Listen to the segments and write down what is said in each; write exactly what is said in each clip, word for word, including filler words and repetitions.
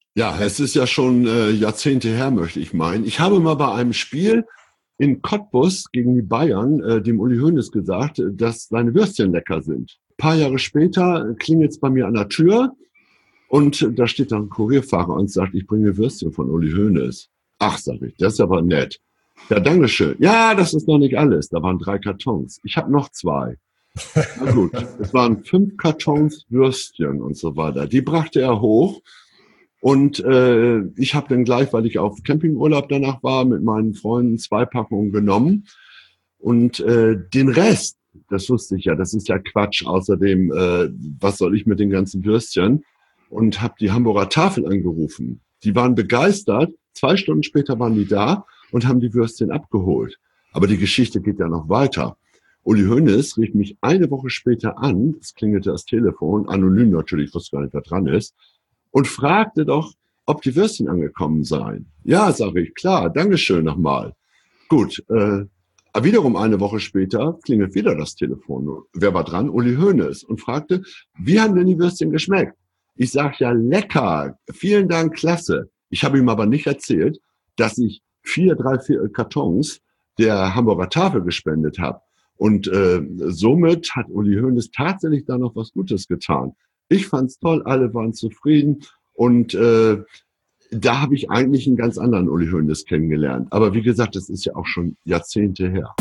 Ja, es ist ja schon äh, Jahrzehnte her, möchte ich meinen. Ich habe mal bei einem Spiel in Cottbus gegen die Bayern äh, dem Uli Hoeneß gesagt, äh, dass seine Würstchen lecker sind. Ein paar Jahre später klingelt es bei mir an der Tür und äh, da steht dann ein Kurierfahrer und sagt, ich bringe Würstchen von Uli Hoeneß. Ach, sag ich, das ist aber nett. Ja, dankeschön. Ja, das ist noch nicht alles. Da waren drei Kartons. Ich habe noch zwei. Na gut, es waren fünf Kartons Würstchen und so weiter. Die brachte er hoch. Und äh, ich habe dann gleich, weil ich auf Campingurlaub danach war, mit meinen Freunden zwei Packungen genommen. Und äh, den Rest, das wusste ich ja, das ist ja Quatsch. Außerdem, äh, was soll ich mit den ganzen Würstchen? Und habe die Hamburger Tafel angerufen. Die waren begeistert. Zwei Stunden später waren die da und haben die Würstchen abgeholt. Aber die Geschichte geht ja noch weiter. Uli Hoeneß rief mich eine Woche später an, es klingelte das Telefon, anonym natürlich, wusste gar nicht, wer dran ist, und fragte doch, ob die Würstchen angekommen seien. Ja, sage ich, klar, Dankeschön nochmal. Gut, äh, wiederum eine Woche später klingelt wieder das Telefon. Wer war dran? Uli Hoeneß und fragte, wie haben denn die Würstchen geschmeckt? Ich sage, ja, lecker, vielen Dank, klasse. Ich habe ihm aber nicht erzählt, dass ich vier, drei, vier Kartons der Hamburger Tafel gespendet habe. Und äh, somit hat Uli Hoeneß tatsächlich da noch was Gutes getan. Ich fand's toll, alle waren zufrieden und äh, da habe ich eigentlich einen ganz anderen Uli Hoeneß kennengelernt. Aber wie gesagt, das ist ja auch schon Jahrzehnte her.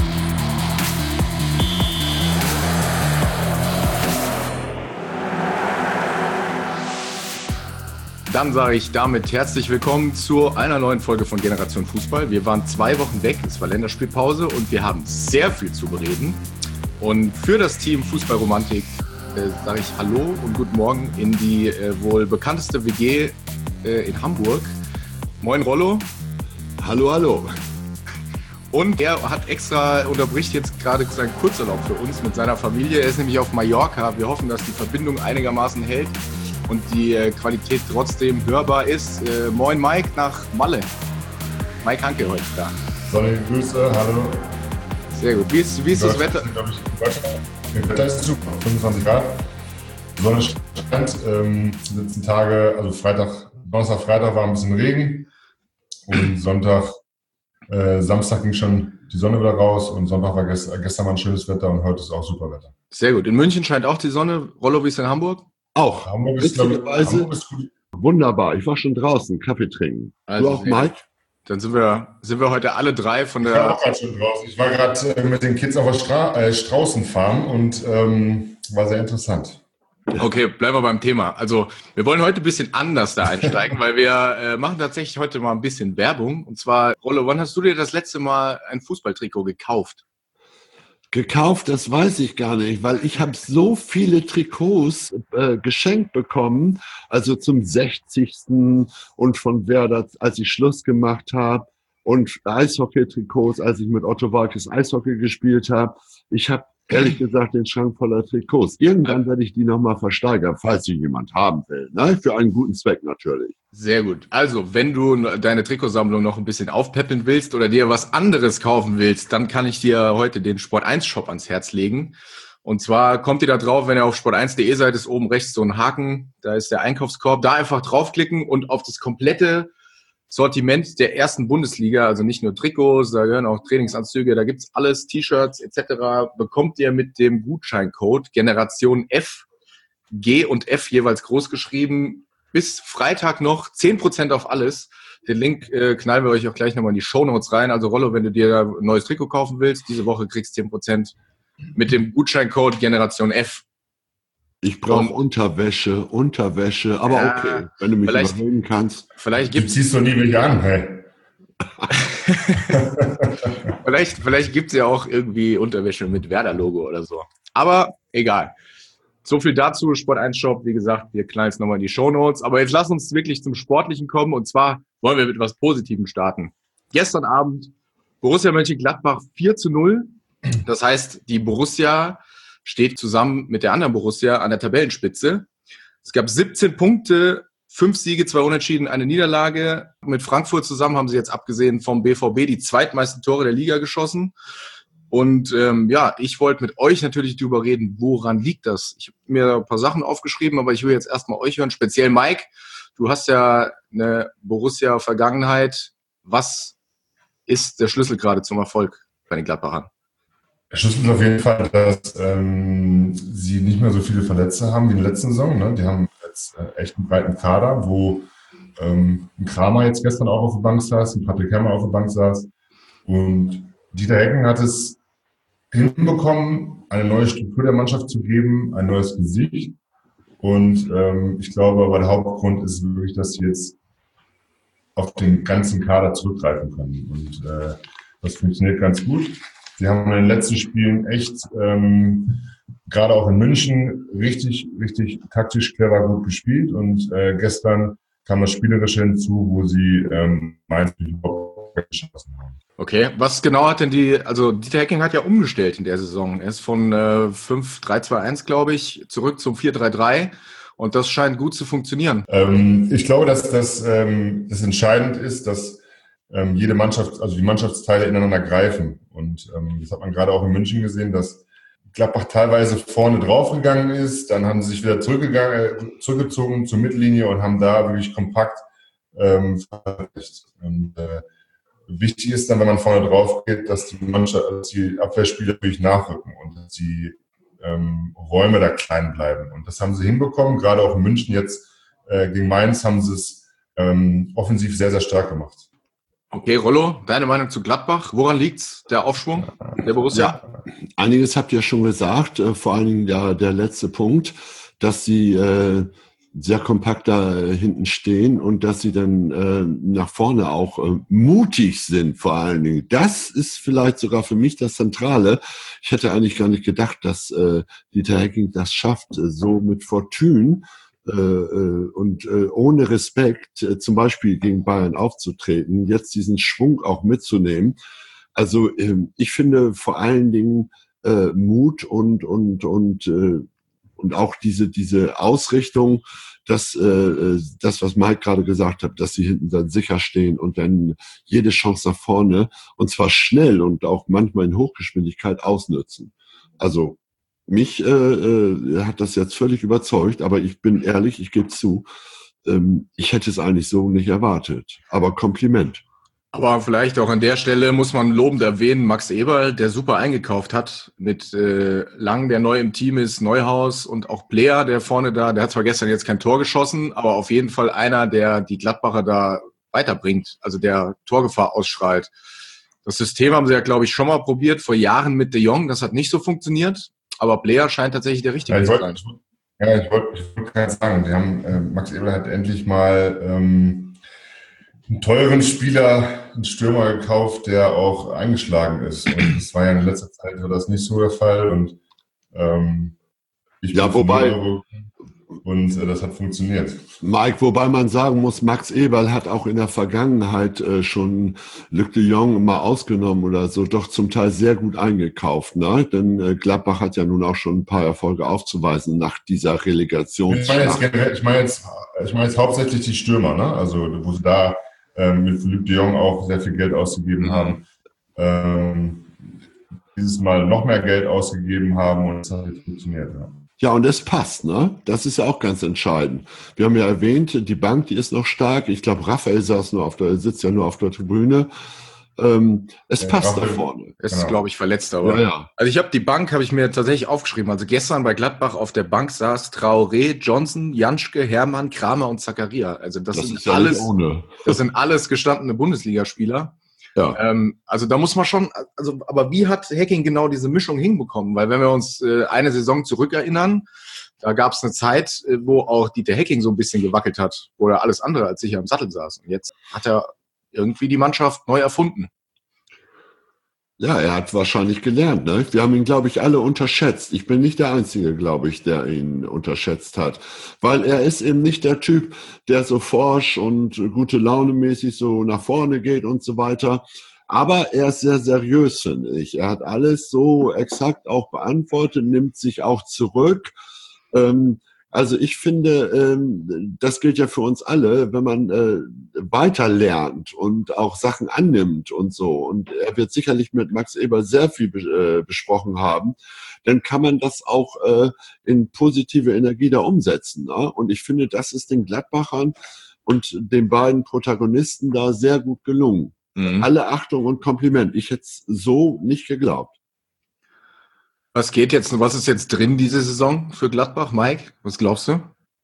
Dann sage ich damit herzlich willkommen zu einer neuen Folge von Generation Fußball. Wir waren zwei Wochen weg, es war Länderspielpause und wir haben sehr viel zu bereden. Und für das Team Fußballromantik äh, sage ich Hallo und guten Morgen in die äh, wohl bekannteste W G äh, in Hamburg. Moin Rollo. Hallo, hallo. Und er hat extra, unterbricht jetzt gerade seinen Kurzurlaub für uns mit seiner Familie. Er ist nämlich auf Mallorca. Wir hoffen, dass die Verbindung einigermaßen hält und die äh, Qualität trotzdem hörbar ist. Äh, moin Mike nach Malle. Mike Hanke heute da. Sonnige Grüße, hallo. Sehr gut. Wie ist, wie ist das Wetter? Das Wetter ist super, fünfundzwanzig Grad. Sonne scheint, ähm, die letzten Tage, also Freitag, Donnerstag, Freitag war ein bisschen Regen und Sonntag, äh, Samstag ging schon die Sonne wieder raus und Sonntag war gestern, gestern mal ein schönes Wetter und heute ist auch super Wetter. Sehr gut. In München scheint auch die Sonne. Rollo, wie ist in Hamburg? Auch. Hamburg ist, glaube ich, Hamburg ist gut. Wunderbar. Ich war schon draußen, Kaffee trinken. Also, du auch, Mike? Dann sind wir, sind wir heute alle drei von der... Ich war auch gerade schon draußen. Ich war gerade äh, mit den Kids auf der Stra äh, Straußenfarm und ähm, war sehr interessant. Okay, bleiben wir beim Thema. Also wir wollen heute ein bisschen anders da einsteigen, weil wir äh, machen tatsächlich heute mal ein bisschen Werbung. Und zwar, Rollo, wann hast du dir das letzte Mal ein Fußballtrikot gekauft? Gekauft, das weiß ich gar nicht, weil ich habe so viele Trikots äh, geschenkt bekommen, also zum sechzigsten und von Werder, als ich Schluss gemacht habe, und Eishockey-Trikots, als ich mit Otto Walkes Eishockey gespielt habe. Ich habe ehrlich gesagt den Schrank voller Trikots. Irgendwann werde ich die nochmal versteigern, falls sie jemand haben will. Ne? Für einen guten Zweck natürlich. Sehr gut. Also, wenn du deine Trikotsammlung noch ein bisschen aufpäppeln willst oder dir was anderes kaufen willst, dann kann ich dir heute den Sport eins Shop ans Herz legen. Und zwar kommt ihr da drauf, wenn ihr auf sport eins punkt de seid, ist oben rechts so ein Haken, da ist der Einkaufskorb. Da einfach draufklicken und auf das komplette Sortiment der ersten Bundesliga, also nicht nur Trikots, da gehören auch Trainingsanzüge, da gibt's alles, T-Shirts et cetera, bekommt ihr mit dem Gutscheincode Generation F, G und F jeweils groß geschrieben, bis Freitag noch zehn Prozent auf alles. Den Link äh, knallen wir euch auch gleich nochmal in die Shownotes rein. Also Rollo, wenn du dir ein neues Trikot kaufen willst, diese Woche kriegst du zehn Prozent mit dem Gutscheincode Generation F. Ich brauche Unterwäsche, Unterwäsche, aber ja, okay, wenn du mich überreden kannst. Vielleicht gibt's, du ziehst doch nie welche an, hey. vielleicht vielleicht gibt's ja auch irgendwie Unterwäsche mit Werder-Logo oder so. Aber egal. So viel dazu, Sport eins Shop. Wie gesagt, wir knallen es nochmal in die Shownotes. Aber jetzt lass uns wirklich zum Sportlichen kommen. Und zwar wollen wir mit etwas Positivem starten. Gestern Abend Borussia Mönchengladbach vier zu null. Das heißt, die Borussia steht zusammen mit der anderen Borussia an der Tabellenspitze. Es gab siebzehn Punkte, fünf Siege, zwei Unentschieden, eine Niederlage. Mit Frankfurt zusammen haben sie jetzt abgesehen vom B V B die zweitmeisten Tore der Liga geschossen. Und ähm, ja, ich wollte mit euch natürlich darüber reden, woran liegt das? Ich habe mir ein paar Sachen aufgeschrieben, aber ich will jetzt erstmal euch hören, speziell Mike. du hast ja eine Borussia-Vergangenheit. Was ist der Schlüssel gerade zum Erfolg bei den Gladbachern? Der Schlüssel ist auf jeden Fall, dass ähm, sie nicht mehr so viele Verletzte haben wie in der letzten Saison. Ne? Die haben jetzt äh, echt einen breiten Kader, wo ähm, ein Kramer jetzt gestern auch auf der Bank saß, ein Patrick Herrmann auf der Bank saß. Und Dieter Hecking hat es hinbekommen, eine neue Struktur der Mannschaft zu geben, ein neues Gesicht. Und ähm, ich glaube, aber der Hauptgrund ist wirklich, dass sie jetzt auf den ganzen Kader zurückgreifen können. Und äh, das funktioniert ganz gut. Sie haben in den letzten Spielen echt, ähm, gerade auch in München, richtig, richtig taktisch clever gut gespielt. Und äh, gestern kam das Spielerische hinzu, wo sie ähm, Mainz geschossen haben. Okay, was genau hat denn die, also Dieter Hecking hat ja umgestellt in der Saison. Er ist von äh, fünf drei zwei eins, glaube ich, zurück zum vier drei drei. Und das scheint gut zu funktionieren. Ähm, ich glaube, dass das, ähm, das entscheidend ist, dass ähm, jede Mannschaft, also die Mannschaftsteile ineinander greifen. Und ähm, das hat man gerade auch in München gesehen, dass Gladbach teilweise vorne draufgegangen ist, dann haben sie sich wieder zurückgegangen, äh, zurückgezogen zur Mittellinie und haben da wirklich kompakt ähm, verteidigt. Und äh, wichtig ist dann, wenn man vorne drauf geht, dass die Mannschaft, dass die Abwehrspieler wirklich nachrücken und dass die ähm, Räume da klein bleiben. Und das haben sie hinbekommen. Gerade auch in München jetzt äh, gegen Mainz haben sie es ähm, offensiv sehr, sehr stark gemacht. Okay, Rollo, deine Meinung zu Gladbach? Woran liegt's, der Aufschwung der Borussia? Ja, einiges habt ihr schon gesagt, äh, vor allen Dingen ja, der letzte Punkt, dass sie äh, sehr kompakt da äh, hinten stehen und dass sie dann äh, nach vorne auch äh, mutig sind vor allen Dingen. Das ist vielleicht sogar für mich das Zentrale. Ich hätte eigentlich gar nicht gedacht, dass äh, Dieter Hecking das schafft, äh, so mit Fortune äh, äh, und äh, ohne Respekt äh, zum Beispiel gegen Bayern aufzutreten, jetzt diesen Schwung auch mitzunehmen. Also äh, ich finde vor allen Dingen äh, Mut und und und äh, und auch diese diese Ausrichtung, dass äh, das, was Mike gerade gesagt hat, dass sie hinten dann sicher stehen und dann jede Chance nach vorne und zwar schnell und auch manchmal in Hochgeschwindigkeit ausnutzen. Also mich äh, äh, hat das jetzt völlig überzeugt, aber ich bin ehrlich, ich gebe zu, ähm, ich hätte es eigentlich so nicht erwartet. Aber Kompliment. Aber vielleicht auch an der Stelle muss man lobend erwähnen, Max Eberl, der super eingekauft hat mit äh, Lang, der neu im Team ist, Neuhaus und auch Player, der vorne da, der hat zwar gestern jetzt kein Tor geschossen, aber auf jeden Fall einer, der die Gladbacher da weiterbringt, also der Torgefahr ausstrahlt. Das System haben sie ja, glaube ich, schon mal probiert, vor Jahren mit De Jong, das hat nicht so funktioniert, aber Player scheint tatsächlich der Richtige Ja, zu ich sein. wollte ja, ich wollt, ich wollt gerade sagen, wir haben, äh, Max Eberl hat endlich mal ähm, einen teuren Spieler, einen Stürmer gekauft, der auch eingeschlagen ist. Und das war ja in letzter Zeit war das nicht so der Fall. Und ähm, ich Ja, bin wobei- von und äh, das hat funktioniert. Mike, wobei man sagen muss, Max Eberl hat auch in der Vergangenheit äh, schon Luc de Jong mal ausgenommen oder so, doch zum Teil sehr gut eingekauft. Ne? Denn äh, Gladbach hat ja nun auch schon ein paar Erfolge aufzuweisen nach dieser Relegation. Ich meine jetzt, generell- ich meine jetzt, ich meine jetzt hauptsächlich die Stürmer, ne? Also wo sie da ähm, mit Luc de Jong auch sehr viel Geld ausgegeben Mhm. haben. Ähm, dieses Mal noch mehr Geld ausgegeben haben und es hat jetzt funktioniert. Ja. Ja, und es passt, ne? Das ist ja auch ganz entscheidend. Wir haben ja erwähnt, die Bank, die ist noch stark. Ich glaube, Raphael saß nur auf der, sitzt ja nur auf der Tribüne. Ähm, es Ja, passt da Raphael- vorne. Ist, Genau. glaube ich, verletzt, aber. Ja, ja. Also ich habe die Bank, habe ich mir tatsächlich aufgeschrieben. Also gestern bei Gladbach auf der Bank saß Traoré, Johnson, Janschke, Hermann, Kramer und Zakaria. Also das, Das sind ist ja alles, nicht ohne. das sind alles gestandene Bundesligaspieler. Ja. Ähm, also da muss man schon, also aber wie hat Hecking genau diese Mischung hinbekommen? Weil wenn wir uns äh, eine Saison zurückerinnern, da gab es eine Zeit, äh, wo auch Dieter Hecking so ein bisschen gewackelt hat, wo er alles andere als sicher im Sattel saß. Und jetzt hat er irgendwie die Mannschaft neu erfunden. Ja, er hat wahrscheinlich gelernt. Ne? Wir haben ihn, glaube ich, alle unterschätzt. Ich bin nicht der Einzige, glaube ich, der ihn unterschätzt hat. Weil er ist eben nicht der Typ, der so forsch und gute Laune mäßig so nach vorne geht und so weiter. Aber er ist sehr seriös, finde ich. Er hat alles so exakt auch beantwortet, nimmt sich auch zurück. Ähm, Also ich finde, ähm, das gilt ja für uns alle, wenn man äh, weiter lernt und auch Sachen annimmt und so. Und er wird sicherlich mit Max Eberl sehr viel be äh, besprochen haben. Dann kann man das auch äh, in positive Energie da umsetzen. Ne? Und ich finde, das ist den Gladbachern und den beiden Protagonisten da sehr gut gelungen. Mhm. Alle Achtung und Kompliment. Ich hätte es so nicht geglaubt. Was geht jetzt, was ist jetzt drin diese Saison für Gladbach, Mike? Was glaubst du?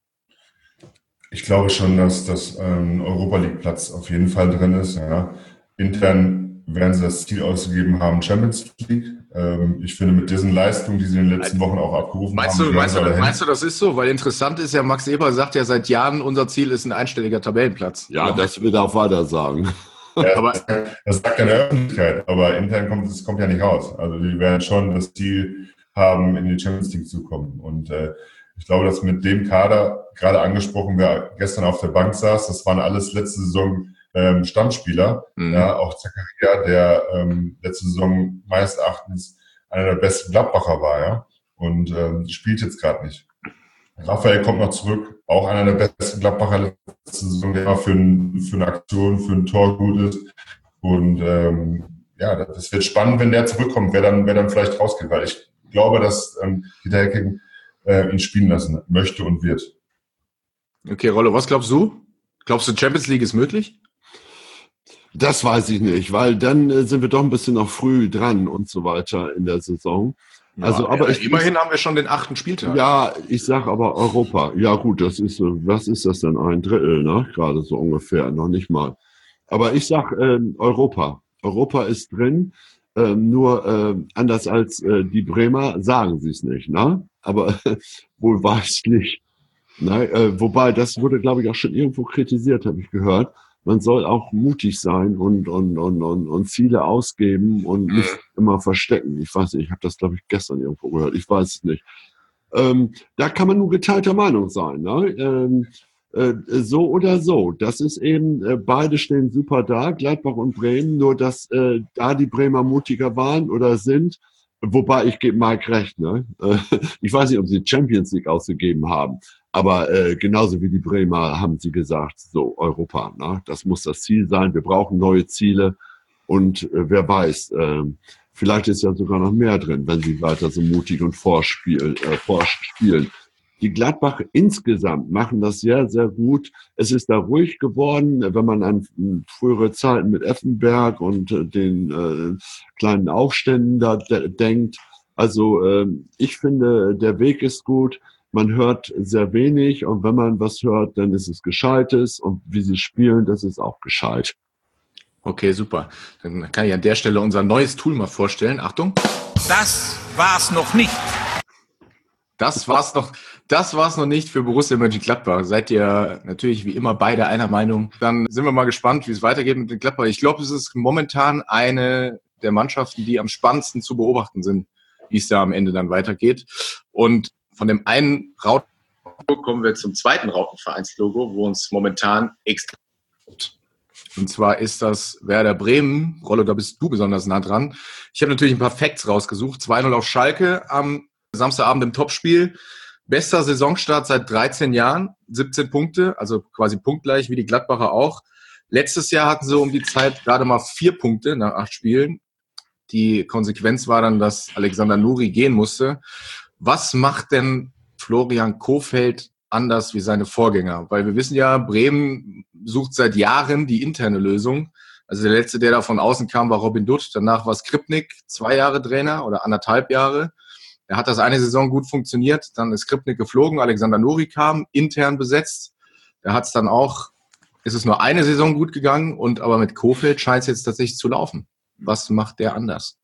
Ich glaube schon, dass das ähm, Europa League Platz auf jeden Fall drin ist. Ja. Intern werden sie das Ziel ausgegeben haben, Champions League. Ähm, ich finde, mit diesen Leistungen, die sie in den letzten Wochen auch abgerufen meinst haben. Du, meinst, du, meinst du, das ist so? Weil interessant ist ja, Max Eber sagt ja seit Jahren, unser Ziel ist ein einstelliger Tabellenplatz. Ja, oder? Das wird er auch weiter sagen. Ja, aber das sagt ja in der Öffentlichkeit, aber intern kommt es kommt ja nicht raus. Also die werden schon das Ziel haben, in die Champions League zu kommen. Und äh, ich glaube, dass mit dem Kader, gerade angesprochen, wer gestern auf der Bank saß, das waren alles letzte Saison ähm, Stammspieler. Mhm. Ja, auch Zakaria, der ähm, letzte Saison meines Erachtens einer der besten Gladbacher war, ja, und ähm, spielt jetzt gerade nicht. Raphael kommt noch zurück, auch einer der besten Gladbacher letzte Saison, der immer für, ein, für eine Aktion, für ein Tor gut ist. Und ähm, ja, das wird spannend, wenn der zurückkommt, wer dann, wer dann vielleicht rausgeht, weil ich glaube, dass ähm, Dieter Hecking äh, ihn spielen lassen möchte und wird. Okay, Rollo, was glaubst du? Glaubst du, Champions League ist möglich? Das weiß ich nicht, weil dann äh, sind wir doch ein bisschen noch früh dran und so weiter in der Saison. Also, ja, aber ja, ich, immerhin haben wir schon den achten Spieltag. Ja, ich sag aber Europa. Ja gut, das ist so, was ist das denn? Ein Drittel, ne? Gerade so ungefähr, noch nicht mal. Aber ich sag äh, Europa. Europa ist drin, äh, nur äh, anders als äh, die Bremer sagen sie es nicht, ne? Aber wohlweislich. Ne? Äh, wobei, das wurde, glaube ich, auch schon irgendwo kritisiert, habe ich gehört. Man soll auch mutig sein und, und, und, und, und Ziele ausgeben und nicht immer verstecken. Ich weiß nicht, ich habe das, glaube ich, gestern irgendwo gehört. Ich weiß es nicht. Ähm, da kann man nur geteilter Meinung sein. Ne? Ähm, äh, so oder so. Das ist eben, äh, beide stehen super da, Gladbach und Bremen, nur dass äh, da die Bremer mutiger waren oder sind. Wobei, ich gebe Mike recht. Ne? Äh, ich weiß nicht, ob sie Champions League ausgegeben haben. Aber äh, genauso wie die Bremer haben sie gesagt, so Europa, ne? Das muss das Ziel sein. Wir brauchen neue Ziele und äh, wer weiß, äh, vielleicht ist ja sogar noch mehr drin, wenn sie weiter so mutig und vorspielen. Äh, vorspielen. Die Gladbach insgesamt machen das sehr, sehr gut. Es ist da ruhig geworden, wenn man an frühere Zeiten mit Effenberg und äh, den äh, kleinen Aufständen da de- denkt. Also äh, ich finde, der Weg ist gut. Man hört sehr wenig und wenn man was hört, dann ist es Gescheites und wie sie spielen, das ist auch gescheit. Okay, super. Dann kann ich an der Stelle unser neues Tool mal vorstellen. Achtung. Das war's noch nicht. Das war's noch, das war's noch nicht für Borussia Mönchengladbach. Seid ihr natürlich wie immer beide einer Meinung. Dann sind wir mal gespannt, wie es weitergeht mit den Gladbach. Ich glaube, es ist momentan eine der Mannschaften, die am spannendsten zu beobachten sind, wie es da am Ende dann weitergeht. Und von dem einen Rautenlogo kommen wir zum zweiten Rautenvereinslogo, wo uns momentan extrem. Und zwar ist das Werder Bremen. Rollo, da bist du besonders nah dran. Ich habe natürlich ein paar Facts rausgesucht. zwei null auf Schalke am Samstagabend im Topspiel. Bester Saisonstart seit dreizehn Jahren, siebzehn Punkte, also quasi punktgleich wie die Gladbacher auch. Letztes Jahr hatten sie um die Zeit gerade mal vier Punkte nach acht Spielen. Die Konsequenz war dann, dass Alexander Nuri gehen musste. Was macht denn Florian Kohfeldt anders wie seine Vorgänger? Weil wir wissen ja, Bremen sucht seit Jahren die interne Lösung. Also der letzte, der da von außen kam, war Robin Dutt. Danach war Skripnik, zwei Jahre Trainer oder anderthalb Jahre. Er hat das eine Saison gut funktioniert. Dann ist Skripnik geflogen, Alexander Nuri kam, intern besetzt. Da hat es dann auch, ist es nur eine Saison gut gegangen und aber mit Kohfeldt scheint es jetzt tatsächlich zu laufen. Was macht der anders?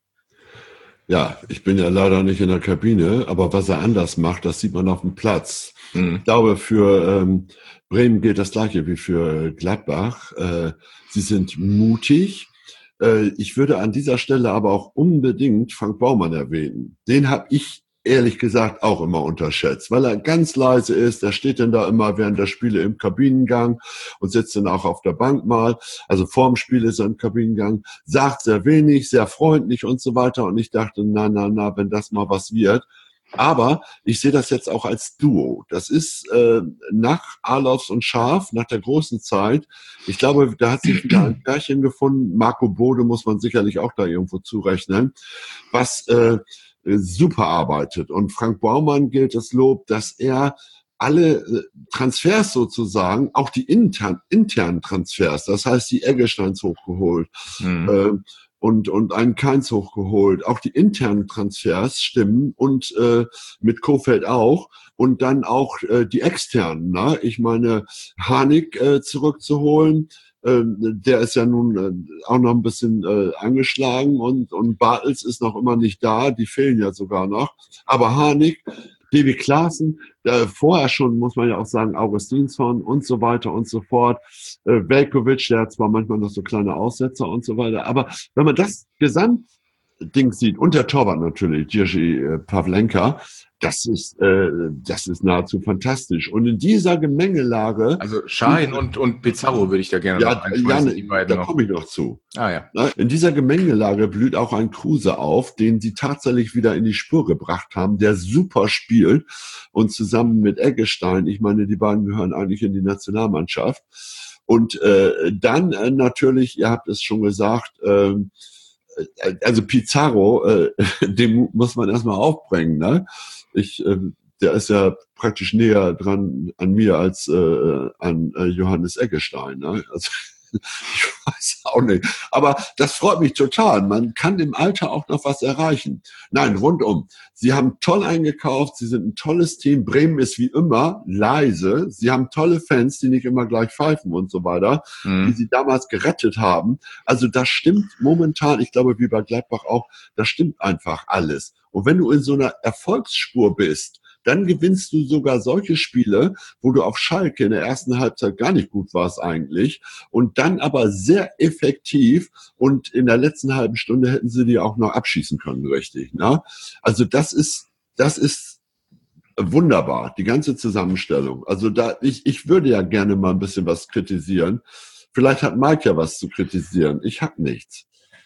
Ja, ich bin ja leider nicht in der Kabine, aber was er anders macht, das sieht man auf dem Platz. Mhm. Ich glaube, für ähm, Bremen gilt das Gleiche wie für Gladbach. Äh, sie sind mutig. Äh, ich würde an dieser Stelle aber auch unbedingt Frank Baumann erwähnen. Den habe ich ehrlich gesagt auch immer unterschätzt, weil er ganz leise ist. Er steht dann da immer während der Spiele im Kabinengang und sitzt dann auch auf der Bank mal. Also vorm Spiel ist er im Kabinengang, sagt sehr wenig, sehr freundlich und so weiter. Und ich dachte, na, na, na, wenn das mal was wird. Aber ich sehe das jetzt auch als Duo. Das ist äh, nach Alofs und Scharf, nach der großen Zeit. Ich glaube, da hat sich wieder ein Pärchen gefunden. Marco Bode muss man sicherlich auch da irgendwo zurechnen. Was äh, super arbeitet. Und Frank Baumann gilt das Lob, dass er alle äh, Transfers sozusagen, auch die intern, internen Transfers, das heißt die Eggesteins hochgeholt, mhm. äh, und, und einen Keins hochgeholt, auch die internen Transfers stimmen und äh, mit Kofeld auch und dann auch äh, die externen, ne? Ich meine, Harnik äh, zurückzuholen, äh, der ist ja nun äh, auch noch ein bisschen äh, angeschlagen und, und Bartels ist noch immer nicht da, die fehlen ja sogar noch, aber Harnik, Davy Klaassen, äh, vorher schon, muss man ja auch sagen, Augustinsson und so weiter und so fort. Äh, Veljkovic, der hat zwar manchmal noch so kleine Aussetzer und so weiter, aber wenn man das Gesamtding sieht, und der Torwart natürlich, Jiří äh, Pavlenka, das ist, äh, das ist nahezu fantastisch. Und in dieser Gemengelage... Also Şahin und, und Pizarro würde ich da gerne ja, noch einschmeißen, ja, die beiden da noch. komme ich noch zu. Ah ja. In dieser Gemengelage blüht auch ein Kruse auf, den sie tatsächlich wieder in die Spur gebracht haben, der super spielt und zusammen mit Eggestein, ich meine, die beiden gehören eigentlich in die Nationalmannschaft. Und äh, dann äh, natürlich, ihr habt es schon gesagt, äh, also Pizarro, äh, den muss man erstmal aufbringen, ne? Ich, äh, der ist ja praktisch näher dran an mir als äh, an äh, Johannes Eggestein, ne? Also ich weiß auch nicht. Aber das freut mich total. Man kann im Alter auch noch was erreichen. Nein, rundum. Sie haben toll eingekauft. Sie sind ein tolles Team. Bremen ist wie immer leise. Sie haben tolle Fans, die nicht immer gleich pfeifen und so weiter, mhm. die sie damals gerettet haben. Also das stimmt momentan, ich glaube, wie bei Gladbach auch, das stimmt einfach alles. Und wenn du in so einer Erfolgsspur bist, dann gewinnst du sogar solche Spiele, wo du auf Schalke in der ersten Halbzeit gar nicht gut warst eigentlich und dann aber sehr effektiv und in der letzten halben Stunde hätten sie die auch noch abschießen können, richtig, ne? Also das ist, das ist wunderbar, die ganze Zusammenstellung. Also da, ich, ich würde ja gerne mal ein bisschen was kritisieren. Vielleicht hat Mike ja was zu kritisieren. Ich habe nichts.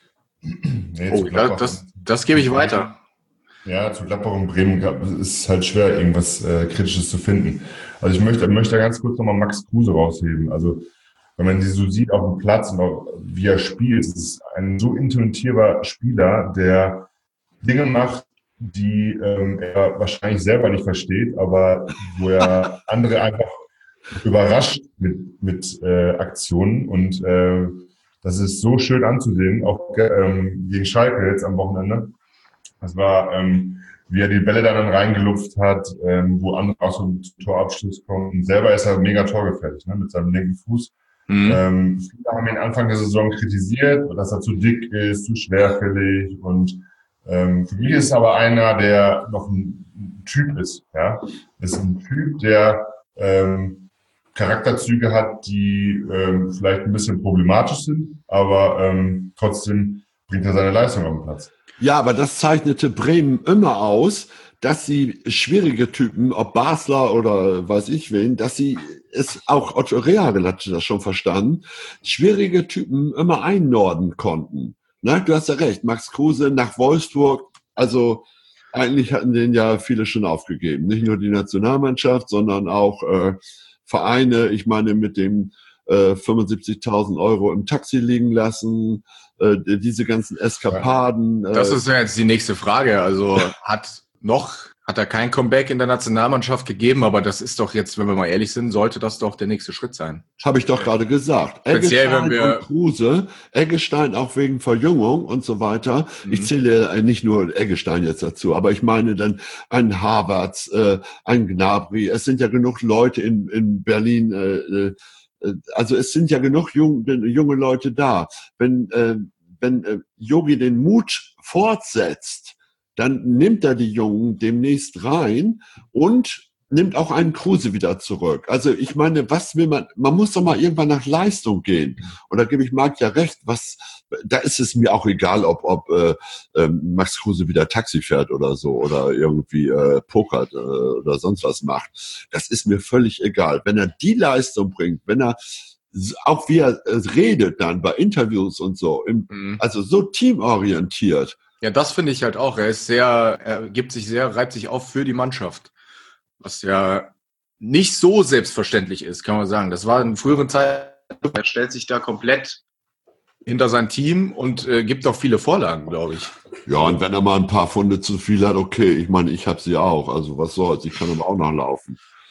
Nee, oh, das, das, das gebe ich weiter. Ja, zu Gladbach und Bremen ist es halt schwer, irgendwas äh, Kritisches zu finden. Also ich möchte, möchte ganz kurz nochmal Max Kruse rausheben. Also wenn man die so sieht auf dem Platz und auch wie er spielt, ist es ein so intuitiver Spieler, der Dinge macht, die ähm, er wahrscheinlich selber nicht versteht, aber wo er andere einfach überrascht mit, mit äh, Aktionen. Und äh, das ist so schön anzusehen, auch ähm, gegen Schalke jetzt am Wochenende. Das war, ähm, wie er die Bälle dann reingelupft hat, ähm, wo andere aus dem Torabschluss kommen. Und selber ist er mega torgefährlich, ne, mit seinem linken Fuß. Mhm. Ähm, viele haben ihn Anfang der Saison kritisiert, dass er zu dick ist, zu schwerfällig. Und ähm, für mich ist es aber einer, der noch ein, ein Typ ist. Ja, ist ein Typ, der ähm, Charakterzüge hat, die ähm, vielleicht ein bisschen problematisch sind, aber ähm, trotzdem bringt er seine Leistung auf den Platz. Ja, aber das zeichnete Bremen immer aus, dass sie schwierige Typen, ob Basler oder weiß ich wen, dass sie es auch, Otto Rehagel hatte das schon verstanden, schwierige Typen immer einnorden konnten. Na, du hast ja recht, Max Kruse nach Wolfsburg, also eigentlich hatten den ja viele schon aufgegeben. Nicht nur die Nationalmannschaft, sondern auch äh, Vereine, ich meine mit dem äh, fünfundsiebzigtausend Euro im Taxi liegen lassen, äh, diese ganzen Eskapaden. Äh, das ist ja jetzt die nächste Frage. Also hat noch, hat er kein Comeback in der Nationalmannschaft gegeben, aber das ist doch jetzt, wenn wir mal ehrlich sind, sollte das doch der nächste Schritt sein. Habe ich doch gerade gesagt. Speziell, Eggestein wenn wir und Kruse, Eggestein auch wegen Verjüngung und so weiter. Mhm. Ich zähle nicht nur Eggestein jetzt dazu, aber ich meine dann ein Havertz, äh, ein Gnabry. Es sind ja genug Leute in, in Berlin, äh, also es sind ja genug jung, junge Leute da. Wenn äh, wenn äh, Jogi den Mut fortsetzt, dann nimmt er die Jungen demnächst rein und nimmt auch einen Kruse wieder zurück. Also ich meine, was will man, man muss doch mal irgendwann nach Leistung gehen. Und da gebe ich Marc ja recht, was, da ist es mir auch egal, ob, ob äh, äh, Max Kruse wieder Taxi fährt oder so oder irgendwie äh, pokert äh, oder sonst was macht. Das ist mir völlig egal. Wenn er die Leistung bringt, wenn er auch wie er äh, redet dann bei Interviews und so, im, mhm. also so teamorientiert. Ja, das finde ich halt auch. Er ist sehr, er gibt sich sehr, reibt sich auf für die Mannschaft. Was ja nicht so selbstverständlich ist, kann man sagen. Das war in früheren Zeiten, er stellt sich da komplett hinter sein Team und äh, gibt auch viele Vorlagen, glaube ich. Ja, und wenn er mal ein paar Funde zu viel hat, okay. Ich meine, ich habe sie auch. Also was soll's, ich kann aber auch noch laufen.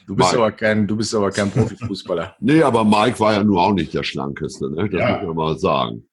Du bist Mike. aber kein, du bist aber kein Profifußballer. Nee, aber Mike war ja nur auch nicht der Schlankeste, ne? Das Ja. muss man mal sagen.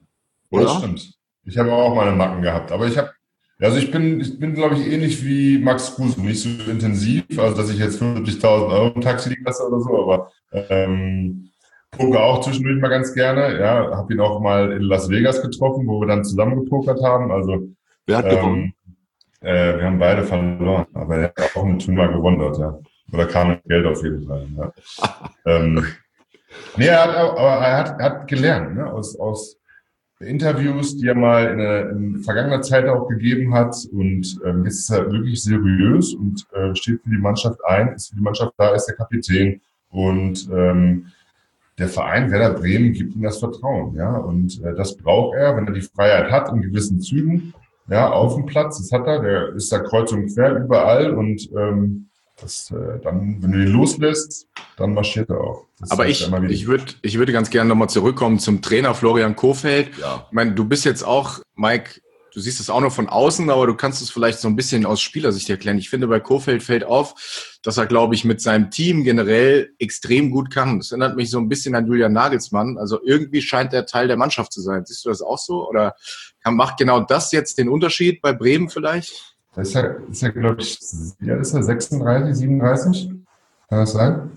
Das Oder? stimmt. Ich habe auch meine Macken gehabt. Aber ich habe, also ich bin, ich bin, glaube ich, ähnlich wie Max Kruse, nicht so intensiv, also dass ich jetzt fünfzigtausend Euro im Taxi liegen lasse oder so, aber ähm, poker auch zwischendurch mal ganz gerne. Ja, habe ihn auch mal in Las Vegas getroffen, wo wir dann zusammen gepokert haben. Also Wer hat gewonnen? ähm, äh, wir haben beide verloren, aber er hat auch ein Turnier gewonnen dort, ja. Oder kam mit Geld auf jeden Fall. Ja. ähm, nee, er hat, auch- aber er hat, er hat gelernt, ne, aus, aus Interviews, die er mal in, der, in vergangener Zeit auch gegeben hat. Und ähm, jetzt ist er wirklich seriös und äh, steht für die Mannschaft ein, ist für die Mannschaft da, ist der Kapitän. Und ähm, der Verein Werder Bremen gibt ihm das Vertrauen. Ja, und äh, das braucht er, wenn er die Freiheit hat, in gewissen Zügen, ja, auf dem Platz. Das hat er, der ist da kreuz und quer überall. Und ähm, das, äh, dann, wenn du ihn loslässt, dann marschiert er auch. Das Aber ist ich, ja immer wieder- ich würde, ich würde ganz gerne nochmal zurückkommen zum Trainer Florian Kohfeldt. Ja. Ich meine, du bist jetzt auch, Mike, du siehst es auch noch von außen, aber du kannst es vielleicht so ein bisschen aus Spielersicht erklären. Ich finde, bei Kohfeldt fällt auf, dass er, glaube ich, mit seinem Team generell extrem gut kann. Das erinnert mich so ein bisschen an Julian Nagelsmann. Also irgendwie scheint er Teil der Mannschaft zu sein. Siehst du das auch so? Oder kann, macht genau das jetzt den Unterschied bei Bremen vielleicht? Das ist ja, ist ja glaube ich, ja, ist er sechsunddreißig, siebenunddreißig? Kann das sein?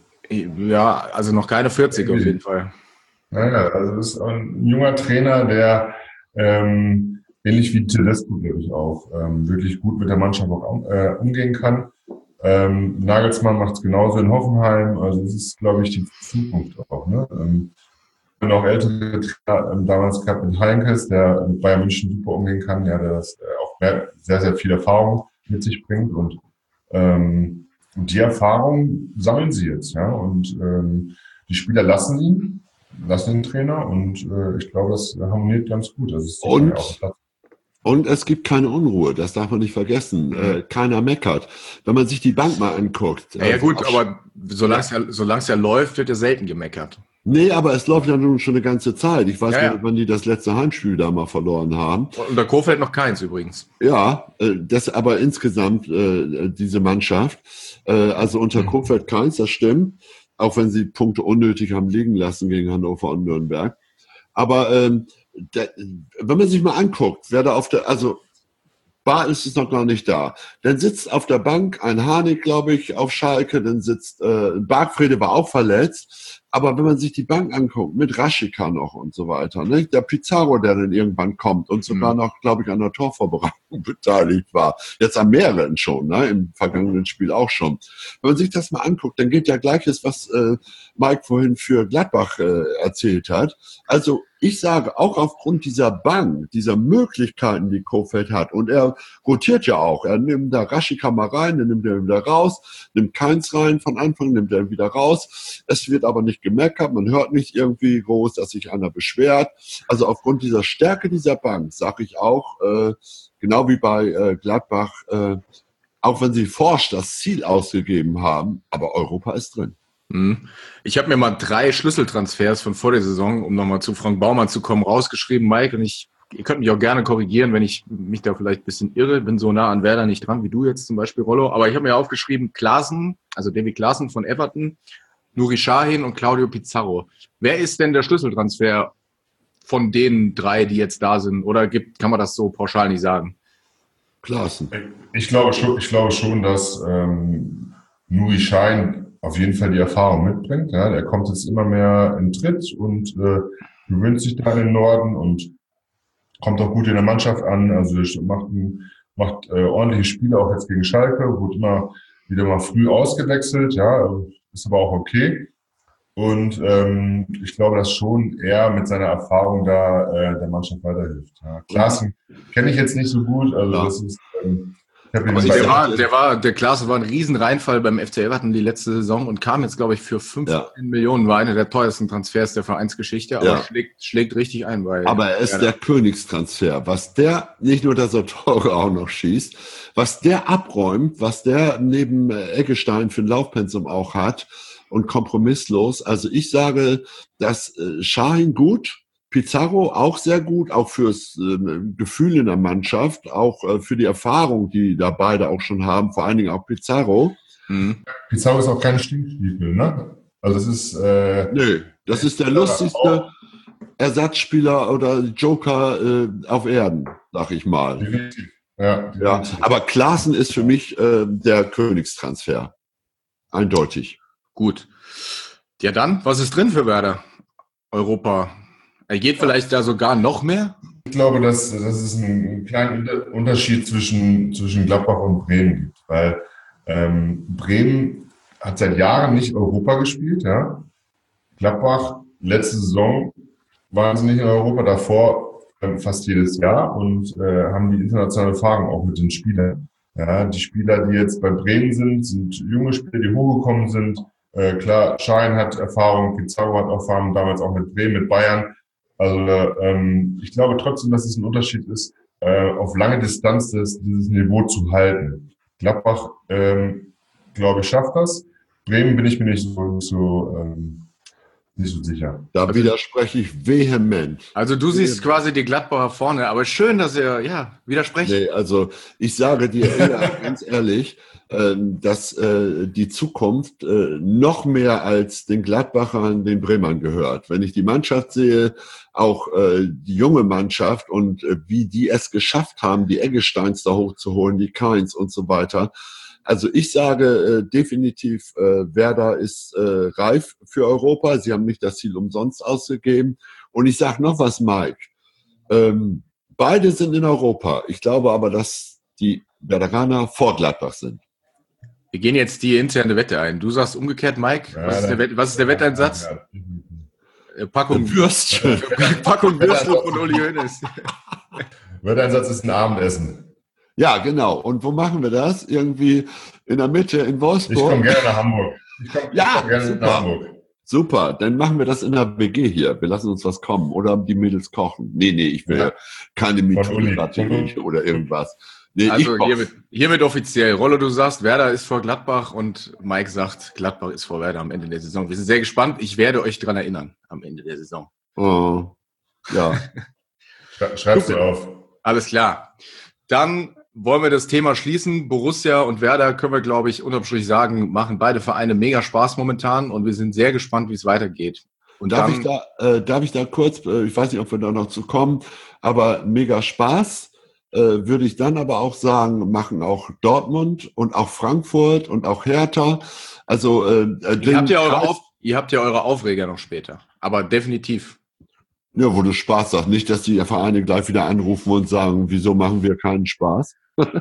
Ja, also noch keine vierzig auf jeden Fall. Naja, also das ist ein junger Trainer, der ähm, ähnlich wie Tedesco, glaube ich, auch ähm, wirklich gut mit der Mannschaft auch äh, umgehen kann. Ähm, Nagelsmann macht es genauso in Hoffenheim. Also das ist, glaube ich, die Zukunft auch. Ne? Ähm, und auch ältere Trainer ähm, damals gehabt mit Heinkes, der mit Bayern München super umgehen kann, ja, der das äh, auch mehr, sehr, sehr viel Erfahrung mit sich bringt. Und ähm, Und die Erfahrung sammeln sie jetzt, ja. Und ähm, die Spieler lassen ihn, lassen den Trainer und äh, ich glaube, das harmoniert ganz gut. Das ist Und- ja auch Platz. Und es gibt keine Unruhe, das darf man nicht vergessen. Äh, keiner meckert. Wenn man sich die Bank mal anguckt. Ja, ja äh, gut, auf- aber solange es ja, solange es ja läuft, wird ja selten gemeckert. Nee, aber es läuft ja nun schon eine ganze Zeit. Ich weiß Ja, nicht, ja. wann die das letzte Heimspiel da mal verloren haben. Unter Kohfeldt noch keins übrigens. Ja, äh, das aber insgesamt äh, diese Mannschaft, äh, also unter Kohfeldt keins, das stimmt, auch wenn sie Punkte unnötig haben liegen lassen gegen Hannover und Nürnberg. Aber ähm, der, wenn man sich mal anguckt, wer da auf der, also Bartels ist noch gar nicht da. Dann sitzt auf der Bank ein Harnik, glaube ich, auf Schalke, dann sitzt äh, Bargfrede war auch verletzt. Aber wenn man sich die Bank anguckt, mit Raschika noch und so weiter, ne? Der Pizarro, der dann irgendwann kommt und sogar Mhm. noch, glaube ich, an der Torvorbereitung beteiligt war. Jetzt an mehreren schon, ne? Im vergangenen Spiel auch schon. Wenn man sich das mal anguckt, dann gilt ja Gleiches, was äh, Mike vorhin für Gladbach äh, erzählt hat. Also ich sage, auch aufgrund dieser Bank, dieser Möglichkeiten, die Kohfeldt hat, und er rotiert ja auch, er nimmt da Raschika mal rein, dann nimmt er wieder raus, nimmt keins rein von Anfang, nimmt er wieder raus. Es wird aber nicht gemeckert, man hört nicht irgendwie groß, dass sich einer beschwert. Also aufgrund dieser Stärke dieser Bank sage ich auch, äh, genau wie bei äh, Gladbach, äh, auch wenn sie forsch das Ziel ausgegeben haben, aber Europa ist drin. Mhm. Ich habe mir mal drei Schlüsseltransfers von vor der Saison, um nochmal zu Frank Baumann zu kommen, rausgeschrieben, Mike. Und ich, ihr könnt mich auch gerne korrigieren, wenn ich mich da vielleicht ein bisschen irre. Bin so nah an Werder nicht dran, wie du jetzt zum Beispiel, Rollo. Aber ich habe mir aufgeschrieben, Klaassen, also David Klaassen von Everton, Nuri Sahin und Claudio Pizarro. Wer ist denn der Schlüsseltransfer von den drei, die jetzt da sind? Oder gibt, kann man das so pauschal nicht sagen? Klaassen. Ich glaube schon, ich glaube schon, dass ähm, Nuri Sahin auf jeden Fall die Erfahrung mitbringt. Ja, der kommt jetzt immer mehr in Tritt und äh, gewöhnt sich da in den Norden und kommt auch gut in der Mannschaft an. Also macht, ein, macht äh, ordentliche Spiele auch jetzt gegen Schalke, wurde immer wieder mal früh ausgewechselt. Ja, ist aber auch okay. Und ähm, ich glaube, dass schon er mit seiner Erfahrung da äh, der Mannschaft weiterhilft. Ja. Klaassen kenne ich jetzt nicht so gut. Also Ja. das ist ähm, ich hab ihn Aber bei- ich Der sag- war, der war, der Klaassen war ein Riesenreinfall beim F C Everton die letzte Saison und kam jetzt, glaube ich, für fünfzehn Millionen, war einer der teuersten Transfers der Vereinsgeschichte, aber Ja. schlägt, schlägt richtig ein. Weil Aber er ist ja, der Königstransfer. Was der, nicht nur, dass er Tore auch noch schießt, was der abräumt, was der neben äh, Eggestein für ein Laufpensum auch hat und kompromisslos. Also ich sage, dass äh, Sahin gut, Pizarro auch sehr gut, auch fürs äh, Gefühl in der Mannschaft, auch äh, für die Erfahrung, die da beide auch schon haben, vor allen Dingen auch Pizarro. Mhm. Pizarro ist auch kein Stinkstiefel, ne? Also das ist... Äh, Nö, das ist der lustigste Ersatzspieler oder Joker äh, auf Erden, sag ich mal. definitiv. Ja, Ja, definitiv. aber Klaassen ist für mich äh, der Königstransfer. Eindeutig. Gut. Ja dann, was ist drin für Werder? Europa. Er geht vielleicht da sogar noch mehr? Ich glaube, dass, dass es einen kleinen Unterschied zwischen, zwischen Gladbach und Bremen gibt, weil ähm, Bremen hat seit Jahren nicht Europa gespielt. Ja? Gladbach, letzte Saison waren sie nicht in Europa, davor ähm, fast jedes Jahr und äh, haben die internationale Erfahrung auch mit den Spielern. Ja, die Spieler, die jetzt bei Bremen sind, sind junge Spieler, die hochgekommen sind. Äh, klar, Schein hat Erfahrung, Pizarro hat Erfahrung, damals auch mit Bremen, mit Bayern. Also ähm, ich glaube trotzdem, dass es ein Unterschied ist, äh, auf lange Distanz das, dieses Niveau zu halten. Gladbach, ähm, glaube ich, schafft das. Bremen bin ich mir nicht so, so, ähm, nicht so sicher. Da widerspreche ich vehement. Also du siehst quasi die Gladbacher vorne, aber schön, dass ihr, ja, widersprecht. Nee, also ich sage dir eher, ganz ehrlich, äh, dass äh, die Zukunft äh, noch mehr als den Gladbachern, den Bremern gehört. Wenn ich die Mannschaft sehe, auch äh, die junge Mannschaft und äh, wie die es geschafft haben, die Eggesteins da hochzuholen, die Kainz und so weiter. Also ich sage äh, definitiv, äh, Werder ist äh, reif für Europa. Sie haben nicht das Ziel umsonst ausgegeben. Und ich sage noch was, Mike. Ähm, beide sind in Europa. Ich glaube aber, dass die Werderaner vor Gladbach sind. Wir gehen jetzt die interne Wette ein. Du sagst umgekehrt, Mike. Ja, was, ist der Wett, was ist der Wetteinsatz? Ja, Packung Würstchen. Packung Würstchen von Uli Hoeneß. Wetteinsatz ist ein Abendessen. Ja, genau. Und wo machen wir das? Irgendwie in der Mitte in Ich Wolfsburg? komme gerne nach Hamburg. Ich komme Ja, komm gerne super. nach Hamburg. Super, dann machen wir das in der W G hier. Wir lassen uns was kommen. Oder die Mädels kochen. Nee, nee, ich will Ja. keine Uli. Mietstrategie oder irgendwas. Nee, Also ich koch. hiermit, hiermit offiziell. Rollo, du sagst, Werder ist vor Gladbach und Mike sagt, Gladbach ist vor Werder am Ende der Saison. Wir sind sehr gespannt. Ich werde euch dran erinnern am Ende der Saison. Oh, ja. Sch- Schreib's dir auf. Alles klar. Dann wollen wir das Thema schließen. Borussia und Werder können wir, glaube ich, unterm Strich sagen, machen beide Vereine mega Spaß momentan und wir sind sehr gespannt, wie es weitergeht. Und Darf dann, ich da, äh, darf ich da kurz, äh, ich weiß nicht, ob wir da noch zu kommen, aber mega Spaß, äh, würde ich dann aber auch sagen, machen auch Dortmund und auch Frankfurt und auch Hertha. Also, äh, ihr, habt ja eure Kreis- Auf, ihr habt ja eure Aufreger noch später. Aber definitiv. ja, wo du Spaß sagst, nicht, dass die Vereine gleich wieder anrufen und sagen, wieso machen wir keinen Spaß?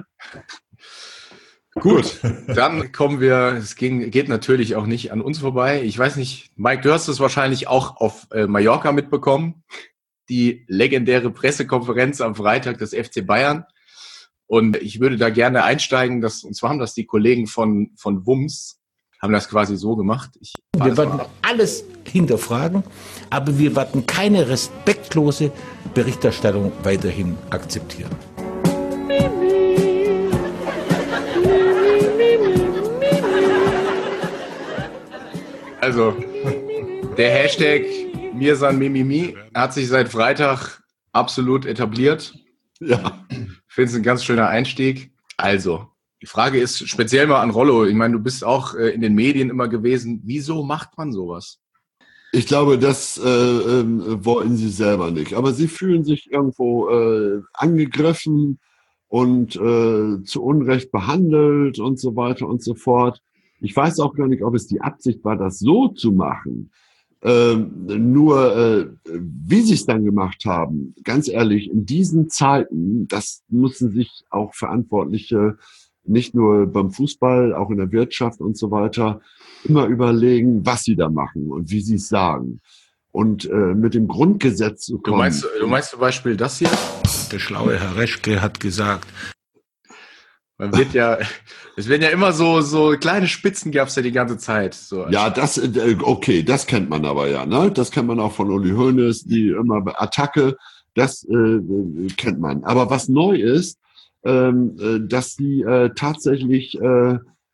Gut, dann kommen wir, es ging, geht natürlich auch nicht an uns vorbei. Ich weiß nicht, Mike, du hast es wahrscheinlich auch auf äh, Mallorca mitbekommen. Die legendäre Pressekonferenz am Freitag des F C Bayern. Und ich würde da gerne einsteigen, dass, und zwar haben das die Kollegen von, von Wums, haben das quasi so gemacht. Ich Wir werden alles hinterfragen, aber wir werden keine respektlose Berichterstattung weiterhin akzeptieren. Also, der Hashtag Mirsan Mimimi hat sich seit Freitag absolut etabliert. Ja. Ich finde es ein ganz schöner Einstieg. Also, die Frage ist speziell mal an Rollo. Ich meine, du bist auch äh, in den Medien immer gewesen. Wieso macht man sowas? Ich glaube, das äh, äh, wollen sie selber nicht. Aber sie fühlen sich irgendwo äh, angegriffen und äh, zu Unrecht behandelt und so weiter und so fort. Ich weiß auch gar nicht, ob es die Absicht war, das so zu machen. Ähm, nur, äh, wie sie es dann gemacht haben, ganz ehrlich, in diesen Zeiten, das müssen sich auch Verantwortliche nicht nur beim Fußball, auch in der Wirtschaft und so weiter, immer überlegen, was sie da machen und wie sie es sagen. Und äh, mit dem Grundgesetz zu Du kommen. meinst, du meinst zum Beispiel das hier? Der schlaue Herr Reschke hat gesagt, Man wird ja, es werden ja immer so, so kleine Spitzen gab es ja die ganze Zeit. So. Ja, das, äh, okay, das kennt man aber ja, ne? Das kennt man auch von Uli Hoeneß, die immer Attacke, das äh, kennt man. Aber was neu ist, ähm, äh, dass die äh, tatsächlich äh,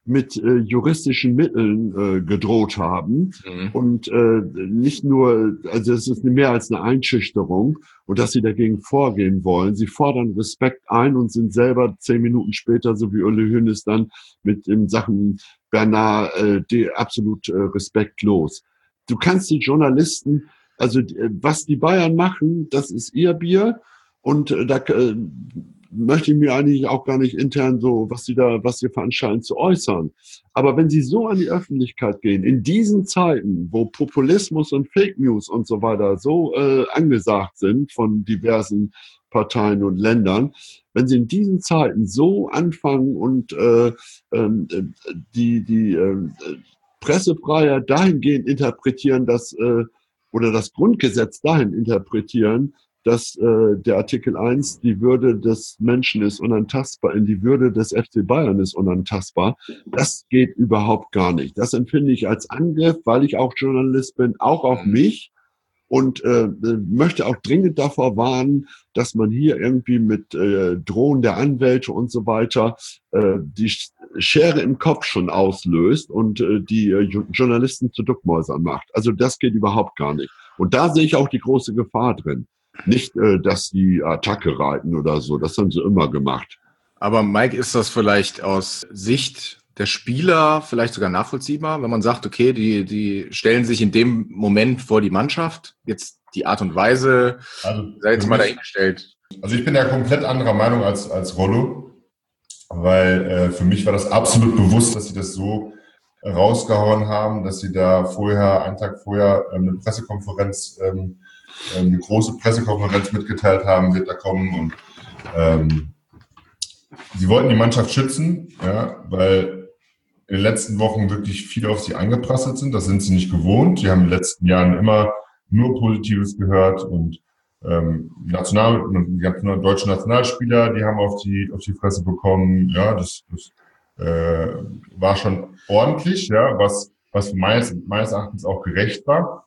mit äh, juristischen Mitteln äh, gedroht haben. Mhm. Und äh, nicht nur, also es ist mehr als eine Einschüchterung und dass sie dagegen vorgehen wollen. Sie fordern Respekt ein und sind selber zehn Minuten später, so wie Uli Hoeneß dann, mit den Sachen Bernard äh, die, absolut äh, respektlos. Du kannst die Journalisten, also äh, was die Bayern machen, das ist ihr Bier und äh, da äh, möchte ich mir eigentlich auch gar nicht intern so, was sie da, was sie veranstalten, zu äußern. Aber wenn sie so an die Öffentlichkeit gehen, in diesen Zeiten, wo Populismus und Fake News und so weiter so äh, angesagt sind von diversen Parteien und Ländern, wenn sie in diesen Zeiten so anfangen und äh, äh, die, die äh, Pressefreiheit dahingehend interpretieren, dass, äh, oder das Grundgesetz dahin interpretieren, dass äh, der Artikel eins, die Würde des Menschen ist unantastbar, in die Würde des F C Bayern ist unantastbar. Das geht überhaupt gar nicht. Das empfinde ich als Angriff, weil ich auch Journalist bin, auch auf mich und äh, möchte auch dringend davor warnen, dass man hier irgendwie mit äh, Drohen der Anwälte und so weiter äh, die Schere im Kopf schon auslöst und äh, die äh, Journalisten zu Duckmäusern macht. Also das geht überhaupt gar nicht. Und da sehe ich auch die große Gefahr drin. Nicht, äh, dass die Attacke reiten oder so. Das haben sie immer gemacht. Aber Mike, ist das vielleicht aus Sicht der Spieler vielleicht sogar nachvollziehbar, wenn man sagt, okay, die, die stellen sich in dem Moment vor die Mannschaft, jetzt die Art und Weise, also, sei jetzt mal dahingestellt. Also ich bin ja komplett anderer Meinung als, als Rollo, weil äh, für mich war das absolut bewusst, dass sie das so rausgehauen haben, dass sie da vorher, einen Tag vorher, ähm, eine Pressekonferenz ähm, eine große Pressekonferenz mitgeteilt haben, wird da kommen und ähm, sie wollten die Mannschaft schützen, ja, weil in den letzten Wochen wirklich viele auf sie eingeprasselt sind. Das sind sie nicht gewohnt. Sie haben in den letzten Jahren immer nur Positives gehört und ähm, National, die ganzen deutschen Nationalspieler, die haben auf die auf die Fresse bekommen. Ja, das, das äh, war schon ordentlich, ja, was was meines meines Erachtens auch gerecht war.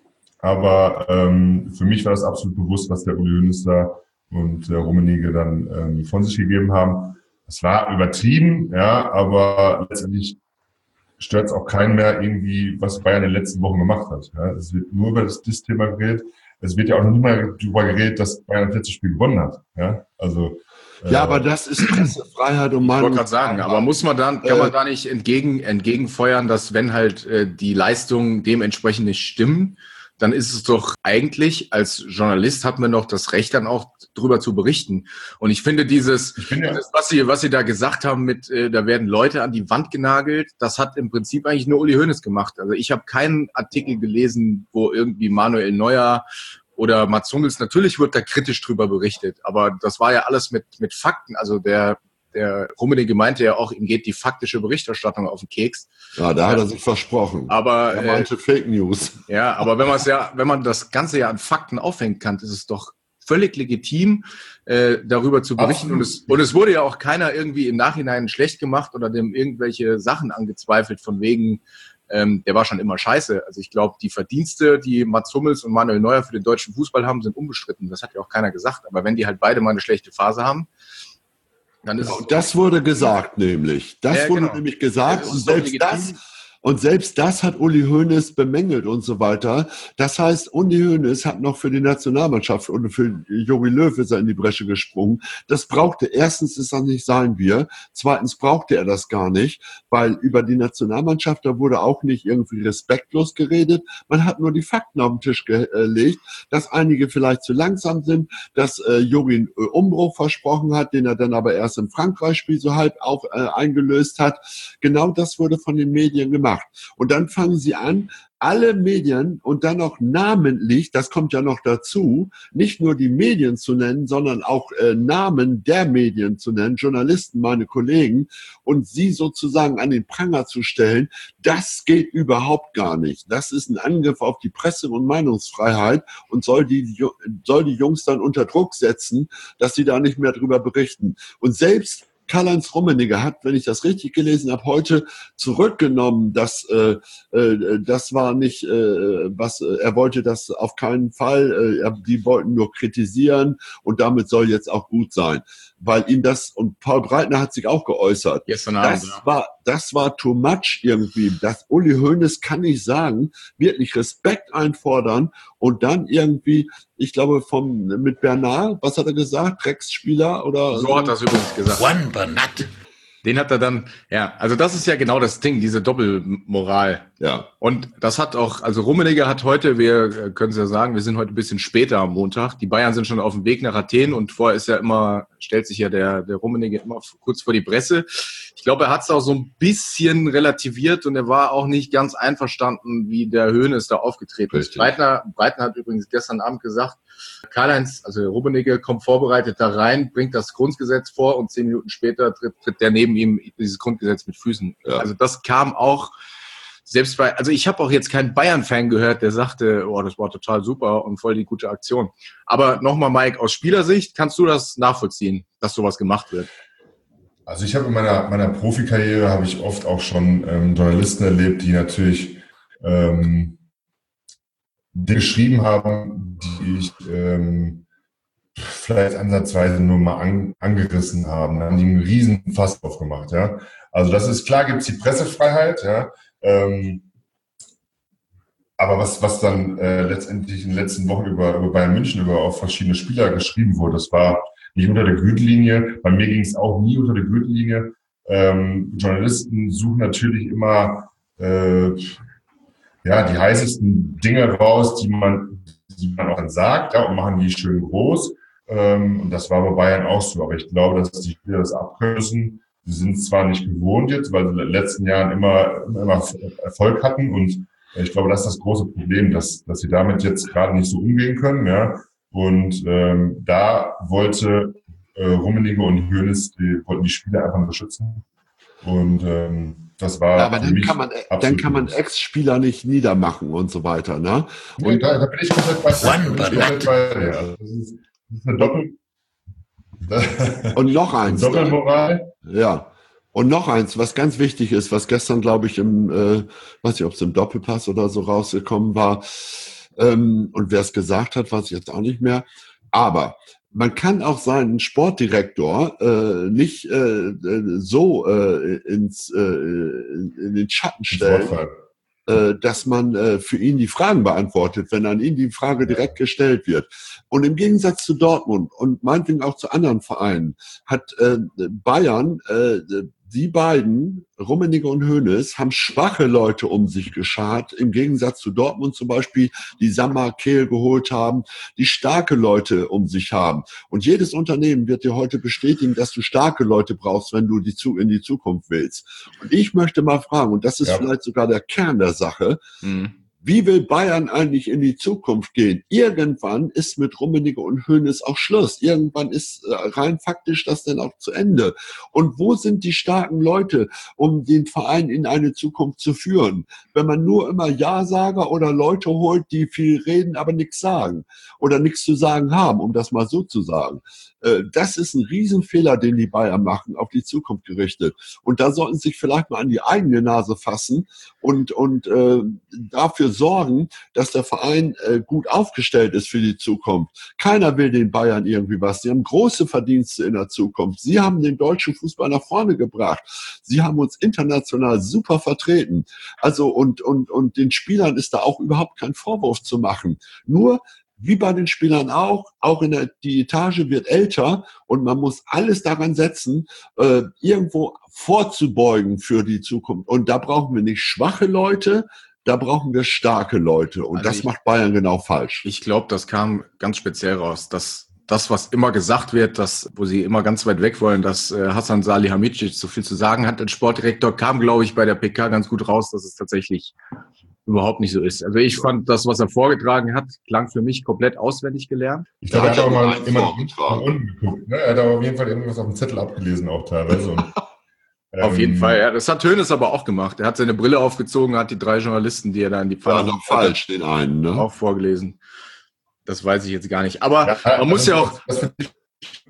Aber ähm, für mich war das absolut bewusst, was der Uli Hoeneß da und der Rummenigge dann ähm, von sich gegeben haben. Es war übertrieben, ja, aber letztendlich stört es auch keinen mehr irgendwie, was Bayern in den letzten Wochen gemacht hat. Ja. Es wird nur über das, das Thema geredet. Es wird ja auch noch nicht mal darüber geredet, dass Bayern das letzte Spiel gewonnen hat. Ja, also äh, ja, aber das ist Pressefreiheit und Meinung. Ich wollte gerade sagen, aber muss man dann, kann man da nicht entgegen entgegenfeuern, dass wenn halt äh, die Leistungen dementsprechend nicht stimmen, dann ist es doch eigentlich, als Journalist hat man doch das Recht, dann auch drüber zu berichten. Und ich finde dieses, ich finde, dieses was Sie, was Sie da gesagt haben mit, äh, da werden Leute an die Wand genagelt, das hat im Prinzip eigentlich nur Uli Hoeneß gemacht. Also ich habe keinen Artikel gelesen, wo irgendwie Manuel Neuer oder Mats Hummels, natürlich wird da kritisch drüber berichtet, aber das war ja alles mit, mit Fakten. Also der, Der Rummenigge meinte ja auch, ihm geht die faktische Berichterstattung auf den Keks. Ja, da hat er sich versprochen. Aber er meinte äh, Fake News. Ja, aber wenn man es ja, wenn man das Ganze ja an Fakten aufhängen kann, ist es doch völlig legitim, äh, darüber zu berichten. Und es, und es wurde ja auch keiner irgendwie im Nachhinein schlecht gemacht oder dem irgendwelche Sachen angezweifelt von wegen, ähm, der war schon immer scheiße. Also ich glaube, die Verdienste, die Mats Hummels und Manuel Neuer für den deutschen Fußball haben, sind unbestritten. Das hat ja auch keiner gesagt. Aber wenn die halt beide mal eine schlechte Phase haben, dann ist ja, und das wurde gesagt, nämlich. Das ja, wurde genau. nämlich gesagt. Ja, und selbst das, und selbst das hat Uli Hoeneß bemängelt und so weiter. Das heißt, Uli Hoeneß hat noch für die Nationalmannschaft und für Jogi Löw ist er in die Bresche gesprungen. Das brauchte, erstens ist das nicht sein wir. Zweitens brauchte er das gar nicht, weil über die Nationalmannschaft, da wurde auch nicht irgendwie respektlos geredet. Man hat nur die Fakten auf den Tisch gelegt, dass einige vielleicht zu langsam sind, dass äh, Jogi einen Umbruch versprochen hat, den er dann aber erst im Frankreich-Spiel so halb auch äh, eingelöst hat. Genau das wurde von den Medien gemacht. Und dann fangen sie an, alle Medien und dann noch namentlich, das kommt ja noch dazu, nicht nur die Medien zu nennen, sondern auch äh, Namen der Medien zu nennen, Journalisten, meine Kollegen, und sie sozusagen an den Pranger zu stellen, das geht überhaupt gar nicht. Das ist ein Angriff auf die Presse- und Meinungsfreiheit und soll die, soll die Jungs dann unter Druck setzen, dass sie da nicht mehr drüber berichten. Und selbst Karl-Heinz Rummenigge hat, wenn ich das richtig gelesen habe, heute zurückgenommen, dass äh, äh, das war nicht, äh, was äh, er wollte das auf keinen Fall, äh, die wollten nur kritisieren und damit soll jetzt auch gut sein, weil ihm das, und Paul Breitner hat sich auch geäußert, Gestern Abend, das ja. war, das war too much irgendwie. Das Uli Hoeneß kann nicht sagen, wirklich Respekt einfordern und dann irgendwie, ich glaube, vom mit Bernard, was hat er gesagt? Drecksspieler oder So hat er es übrigens gesagt. Juan Bernat. Den hat er dann, ja, also das ist ja genau das Ding, diese Doppelmoral. ja. Und das hat auch, also Rummenigge hat heute, wir können es ja sagen, wir sind heute ein bisschen später am Montag. Die Bayern sind schon auf dem Weg nach Athen und vorher ist ja immer, stellt sich ja der, der Rummenigge immer kurz vor die Presse. Ich glaube, er hat es auch so ein bisschen relativiert und er war auch nicht ganz einverstanden, wie der Hoeneß da aufgetreten ist. Breitner, Breitner hat übrigens gestern Abend gesagt, Karl-Heinz, also Rummenigge, kommt vorbereitet da rein, bringt das Grundgesetz vor und zehn Minuten später tritt, tritt der neben ihm dieses Grundgesetz mit Füßen. Ja. Also das kam auch selbst bei, also ich habe auch jetzt keinen Bayern-Fan gehört, der sagte, oh, das war total super und voll die gute Aktion. Aber nochmal, Mike, aus Spielersicht, kannst du das nachvollziehen, dass sowas gemacht wird? Also ich habe in meiner, meiner Profikarriere habe ich oft auch schon ähm, Journalisten erlebt, die natürlich ähm, die geschrieben haben, die ich ähm, vielleicht ansatzweise nur mal an, angerissen haben. Da haben die einen riesen Fass aufgemacht. Ja? Also das ist klar, gibt es die Pressefreiheit, ja. Ähm, aber was, was dann äh, letztendlich in den letzten Wochen über, über Bayern München, über auch verschiedene Spieler geschrieben wurde, das war nicht unter der Gürtellinie. Bei mir ging es auch nie unter der Gürtellinie. Ähm, Journalisten suchen natürlich immer äh, ja, die heißesten Dinge raus, die man, die man auch dann sagt, ja, und machen die schön groß. Ähm, und das war bei Bayern auch so. Aber ich glaube, dass die Spieler das abkürzen. Sie sind zwar nicht gewohnt jetzt, weil sie in den letzten Jahren immer, immer Erfolg hatten. Und ich glaube, das ist das große Problem, dass, dass sie damit jetzt gerade nicht so umgehen können. Ja. Und ähm, da wollte äh, Rummenigge und Hoeneß, die wollten die Spieler einfach nur schützen. Und ähm, das war. Aber dann kann man, dann kann man Ex-Spieler nicht niedermachen und so weiter, ne? Und nee, da, da bin ich komplett bei dir. Also das ist, das ist eine Doppel. Und noch eins. Doppelmoral. Ja. Und noch eins, was ganz wichtig ist, was gestern, glaube ich, im, äh, weiß nicht, ob es im Doppelpass oder so rausgekommen war, ähm, und wer es gesagt hat, weiß ich jetzt auch nicht mehr. Aber man kann auch seinen Sportdirektor äh, nicht äh, so äh, ins, äh, in den Schatten stellen, äh, dass man äh, für ihn die Fragen beantwortet, wenn an ihn die Frage direkt gestellt wird. Und im Gegensatz zu Dortmund und meinetwegen auch zu anderen Vereinen hat äh, Bayern, äh, die beiden, Rummenigge und Hoeneß, haben schwache Leute um sich geschart, im Gegensatz zu Dortmund zum Beispiel, die Sammer Kehl geholt haben, die starke Leute um sich haben. Und jedes Unternehmen wird dir heute bestätigen, dass du starke Leute brauchst, wenn du die zu, in die Zukunft willst. Und ich möchte mal fragen, und das ist ja vielleicht sogar der Kern der Sache, mhm. Wie will Bayern eigentlich in die Zukunft gehen? Irgendwann ist mit Rummenigge und Hoeneß auch Schluss. Irgendwann ist äh, rein faktisch das dann auch zu Ende. Und wo sind die starken Leute, um den Verein in eine Zukunft zu führen? Wenn man nur immer Ja-Sager oder Leute holt, die viel reden, aber nichts sagen oder nichts zu sagen haben, um das mal so zu sagen. Äh, das ist ein Riesenfehler, den die Bayern machen, auf die Zukunft gerichtet. Und da sollten sie sich vielleicht mal an die eigene Nase fassen und, und äh, dafür sorgen, dass der Verein äh, gut aufgestellt ist für die Zukunft. Keiner will den Bayern irgendwie was. Sie haben große Verdienste in der Zukunft. Sie haben den deutschen Fußball nach vorne gebracht. Sie haben uns international super vertreten. Also und und und den Spielern ist da auch überhaupt kein Vorwurf zu machen. Nur wie bei den Spielern auch, auch in der, die Etage wird älter und man muss alles daran setzen, äh, irgendwo vorzubeugen für die Zukunft. Und da brauchen wir nicht schwache Leute, da brauchen wir starke Leute. Und also das ich, macht Bayern genau falsch. Ich glaube, das kam ganz speziell raus, dass das, was immer gesagt wird, dass, wo sie immer ganz weit weg wollen, dass äh, Hasan Salihamidzic so viel zu sagen hat, als Sportdirektor, kam, glaube ich, bei der P K ganz gut raus, dass es tatsächlich überhaupt nicht so ist. Also ich fand das, was er vorgetragen hat, klang für mich komplett auswendig gelernt. Ich glaube, er hat auch mal immer nach unten geguckt. Ne? Er hat aber auf jeden Fall irgendwas auf dem Zettel abgelesen auch teilweise. Und, ähm, auf jeden Fall, ja. Das hat Hoeneß aber auch gemacht. Er hat seine Brille aufgezogen, hat die drei Journalisten, die er da in die Pfanne... Ja, noch falsch, den einen, ne? Auch vorgelesen. Das weiß ich jetzt gar nicht. Aber ja, man muss ja auch... Das, das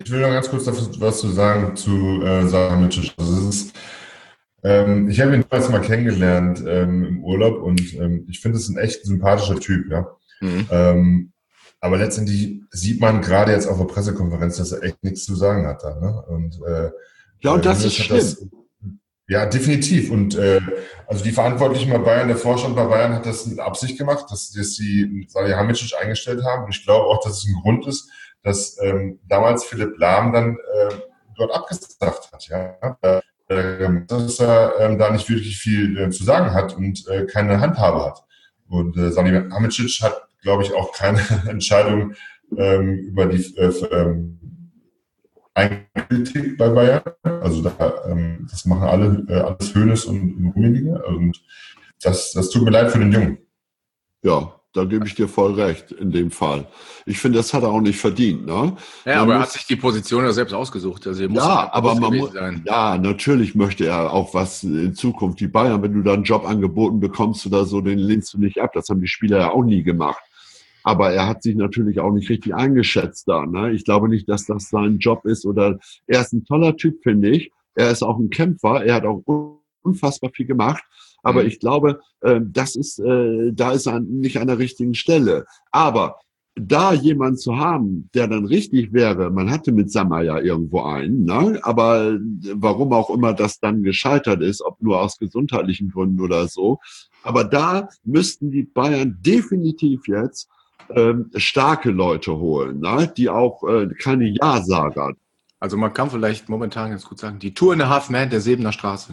Ich will noch ganz kurz was zu sagen zu äh, Salihamidzic. Also es ist, ähm, ich habe ihn damals mal kennengelernt ähm, im Urlaub und ähm, ich finde, es ein echt sympathischer Typ, ja. Mhm. Ähm, aber letztendlich sieht man gerade jetzt auf der Pressekonferenz, dass er echt nichts zu sagen hat da. Ne? Und, äh, ja, und das ist schlimm. Das, ja, definitiv. Und äh, also die Verantwortlichen bei Bayern, der Vorstand bei Bayern hat das mit Absicht gemacht, dass, dass sie Salihamidzic eingestellt haben. Und ich glaube auch, dass es ein Grund ist, dass ähm, damals Philipp Lahm dann äh, dort abgesagt hat. Ja? Äh, dass er äh, da nicht wirklich viel äh, zu sagen hat und äh, keine Handhabe hat. Und äh, Salihamidzic hat, glaube ich, auch keine Entscheidung ähm, über die äh, ähm, Politik bei Bayern. Also da, ähm, das machen alle, äh, alles Hoeneß und, und Rummenigge. Und das, das tut mir leid für den Jungen. Ja, da gebe ich dir voll recht in dem Fall. Ich finde, das hat er auch nicht verdient. Ne? Ja, man aber er hat sich die Position ja selbst ausgesucht. Also er muss ja, aber man muss, sein. ja, natürlich möchte er auch was in Zukunft. Die Bayern, wenn du da einen Job angeboten bekommst oder so, den lehnst du nicht ab. Das haben die Spieler ja auch nie gemacht. Aber er hat sich natürlich auch nicht richtig eingeschätzt da. Ne? Ich glaube nicht, dass das sein Job ist. Oder er ist ein toller Typ, finde ich. Er ist auch ein Kämpfer. Er hat auch unfassbar viel gemacht. Aber mhm. ich glaube, äh, das ist, äh, da ist er nicht an der richtigen Stelle. Aber da jemanden zu haben, der dann richtig wäre, man hatte mit Sammer ja irgendwo einen, ne? Aber warum auch immer das dann gescheitert ist, ob nur aus gesundheitlichen Gründen oder so. Aber da müssten die Bayern definitiv jetzt ähm, starke Leute holen, ne? Die auch äh, keine Ja-Sager. Also man kann vielleicht momentan ganz gut sagen, die Two and a Half Man der Sebener Straße.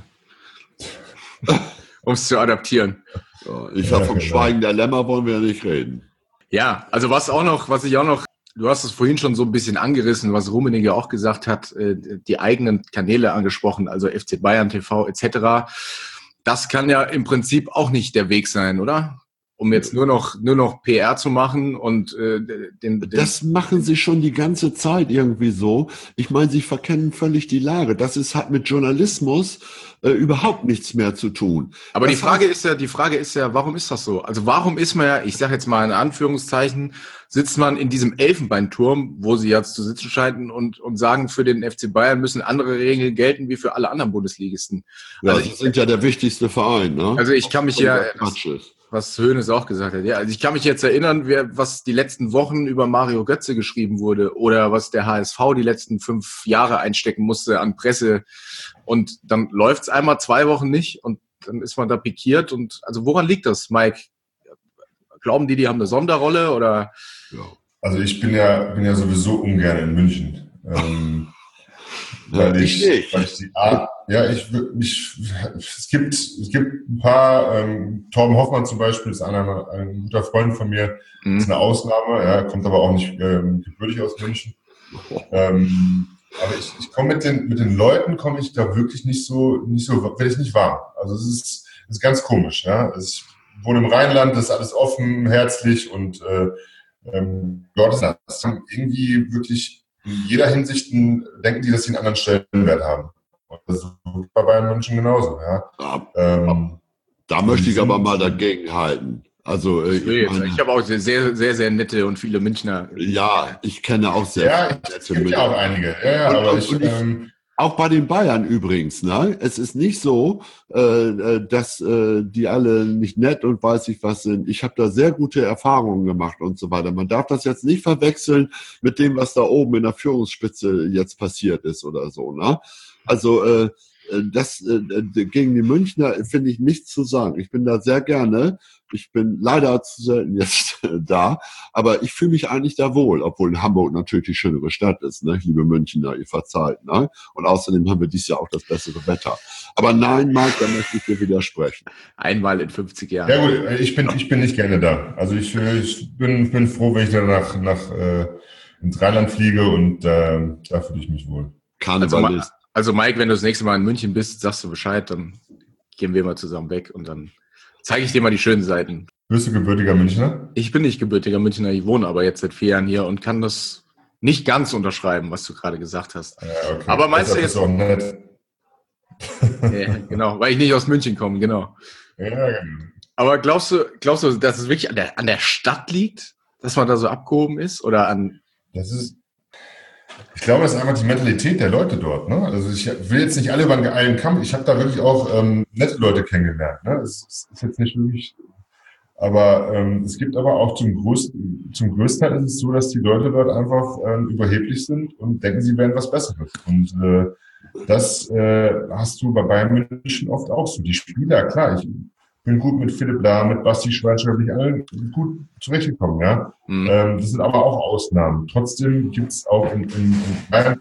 Um es zu adaptieren. Ja, ich ja, vom genau. Schweigen der Lämmer wollen wir ja nicht reden. Ja, also was auch noch, was ich auch noch, du hast es vorhin schon so ein bisschen angerissen, was Rummenigge auch gesagt hat, die eigenen Kanäle angesprochen, also F C Bayern T V et cetera. Das kann ja im Prinzip auch nicht der Weg sein, oder? Um jetzt nur noch nur noch P R zu machen und äh, den, den das machen sie schon die ganze Zeit irgendwie so. Ich meine, sie verkennen völlig die Lage. Das ist hat mit Journalismus äh, überhaupt nichts mehr zu tun. Aber das die Frage ist ja, die Frage ist ja, warum ist das so? Also warum ist man ja, ich sage jetzt mal in Anführungszeichen, sitzt man in diesem Elfenbeinturm, wo sie jetzt zu sitzen scheinen und und sagen, für den F C Bayern müssen andere Regeln gelten wie für alle anderen Bundesligisten. Ja, also sie sind ja der wichtigste Verein, ne? Also ich kann mich ja was Hoeneß auch gesagt hat. Ja, also ich kann mich jetzt erinnern, wer, was die letzten Wochen über Mario Götze geschrieben wurde oder was der H S V die letzten fünf Jahre einstecken musste an Presse. Und dann läuft's einmal zwei Wochen nicht und dann ist man da pikiert. Und also woran liegt das, Mike? Glauben die, die haben eine Sonderrolle oder? Also ich bin ja bin ja sowieso ungern in München. Ähm, weil ja, ich, ich weil ich die Art, ja, ich, ich, es gibt, es gibt ein paar, ähm, Torben Hoffmann zum Beispiel ist einer, ein guter Freund von mir, mhm. ist eine Ausnahme, ja, kommt aber auch nicht ähm, gebürtig aus München. Ähm, aber ich, ich komme mit den, mit den Leuten komme ich da wirklich nicht so, nicht so, werde ich nicht warm. Also es ist, es ist ganz komisch, ja. Ich wohne im Rheinland, das ist alles offen, herzlich und äh, ähm, dort ist das irgendwie wirklich in jeder Hinsicht denken die, dass sie einen anderen Stellenwert haben. Und das ist bei Bayern München genauso. Ja. Ja, ähm, da möchte ich aber mal dagegen halten. Also ich, ich, meine, ich habe auch sehr, sehr, sehr nette und viele Münchner. Ja, ich kenne auch sehr ja, viele nette Münchner. Ja, auch einige. Ja, ja, und, aber und, ich, und ich, ähm, auch bei den Bayern übrigens, ne? Es ist nicht so, äh, dass äh, die alle nicht nett und weiß ich was sind. Ich habe da sehr gute Erfahrungen gemacht und so weiter. Man darf das jetzt nicht verwechseln mit dem, was da oben in der Führungsspitze jetzt passiert ist oder so, ne? Also äh, das äh, gegen die Münchner finde ich nichts zu sagen. Ich bin da sehr gerne. Ich bin leider zu selten jetzt äh, da, aber ich fühle mich eigentlich da wohl, obwohl Hamburg natürlich die schönere Stadt ist, ne? Liebe Münchner, ihr verzeiht, ne? Und außerdem haben wir dieses Jahr auch das bessere Wetter. Aber nein, Marc, da möchte ich dir widersprechen. Einmal in fünfzig Jahren. Ja gut, ich bin, ich bin nicht gerne da. Also ich, ich bin, bin froh, wenn ich dann nach, nach äh, ins Rheinland fliege und äh, da fühle ich mich wohl. Karnevalist. Also, also Mike, wenn du das nächste Mal in München bist, sagst du Bescheid, dann gehen wir mal zusammen weg und dann zeige ich dir mal die schönen Seiten. Bist du gebürtiger Münchner? Ich bin nicht gebürtiger Münchner, ich wohne aber jetzt seit vier Jahren hier und kann das nicht ganz unterschreiben, was du gerade gesagt hast. Ja, okay. Aber meinst das du jetzt... Auch nett. Ja, genau, weil ich nicht aus München komme, genau. Ja, genau. Aber glaubst du, glaubst du, dass es wirklich an der, an der Stadt liegt, dass man da so abgehoben ist? Oder an... Das ist... Ich glaube, das ist einfach die Mentalität der Leute dort. Ne? Also ich will jetzt nicht alle über einen Kamm. Ich habe da wirklich auch ähm, nette Leute kennengelernt. Ne? Es, es ist jetzt nicht wirklich, aber ähm, es gibt aber auch zum größten, zum größten Teil ist es so, dass die Leute dort einfach ähm, überheblich sind und denken, sie wären was Besseres. Und äh, das äh, hast du bei Bayern München oft auch so. Die Spieler, klar, ich bin gut mit Philipp Lahm, mit Basti Schweinsteiger, bin ich alle gut zurechtgekommen, ja. Mhm. Ähm, das sind aber auch Ausnahmen. Trotzdem gibt es auch in, in, in Bayern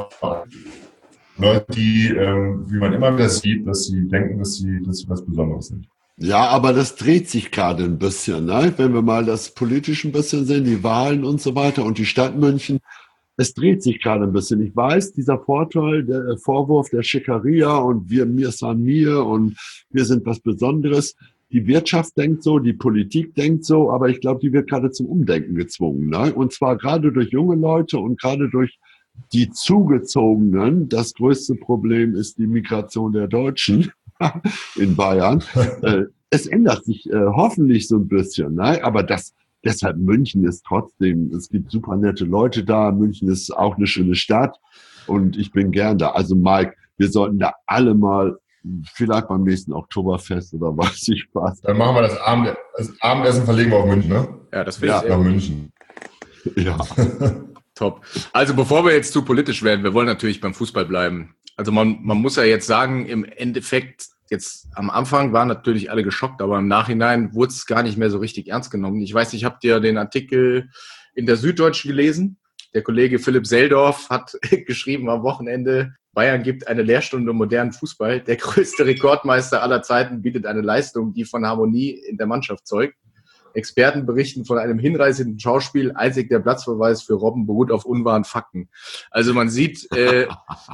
Leute, die, ähm, wie man immer wieder sieht, dass sie denken, dass sie, dass sie was Besonderes sind. Ja, aber das dreht sich gerade ein bisschen, ne? Wenn wir mal das politisch ein bisschen sehen, die Wahlen und so weiter und die Stadt München, es dreht sich gerade ein bisschen. Ich weiß, dieser Vorteil, der Vorwurf der Schickeria und wir, mir san mir und wir sind was Besonderes. Die Wirtschaft denkt so, die Politik denkt so, aber ich glaube, die wird gerade zum Umdenken gezwungen, ne? Und zwar gerade durch junge Leute und gerade durch die Zugezogenen. Das größte Problem ist die Migration der Deutschen in Bayern. Es ändert sich äh, hoffentlich so ein bisschen, ne? Aber das, deshalb München ist trotzdem, es gibt super nette Leute da. München ist auch eine schöne Stadt und ich bin gern da. Also Mike, wir sollten da alle mal, vielleicht beim nächsten Oktoberfest oder weiß ich was. Dann machen wir das, Abend, das Abendessen, verlegen wir auf München, ne? Ja, das will ich ja, nach München. Ja. Top. Also bevor wir jetzt zu politisch werden, wir wollen natürlich beim Fußball bleiben. Also man, man muss ja jetzt sagen, im Endeffekt, jetzt am Anfang waren natürlich alle geschockt, aber im Nachhinein wurde es gar nicht mehr so richtig ernst genommen. Ich weiß nicht, habt ihr den Artikel in der Süddeutschen gelesen? Der Kollege Philipp Seldorf hat geschrieben am Wochenende, Bayern gibt eine Lehrstunde modernen Fußball. Der größte Rekordmeister aller Zeiten bietet eine Leistung, die von Harmonie in der Mannschaft zeugt. Experten berichten von einem hinreißenden Schauspiel. Einzig der Platzverweis für Robben beruht auf unwahren Fakten. Also man sieht, äh,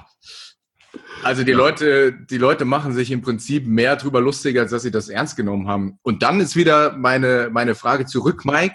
also die Leute, die Leute machen sich im Prinzip mehr drüber lustig, als dass sie das ernst genommen haben. Und dann ist wieder meine, meine Frage zurück, Mike.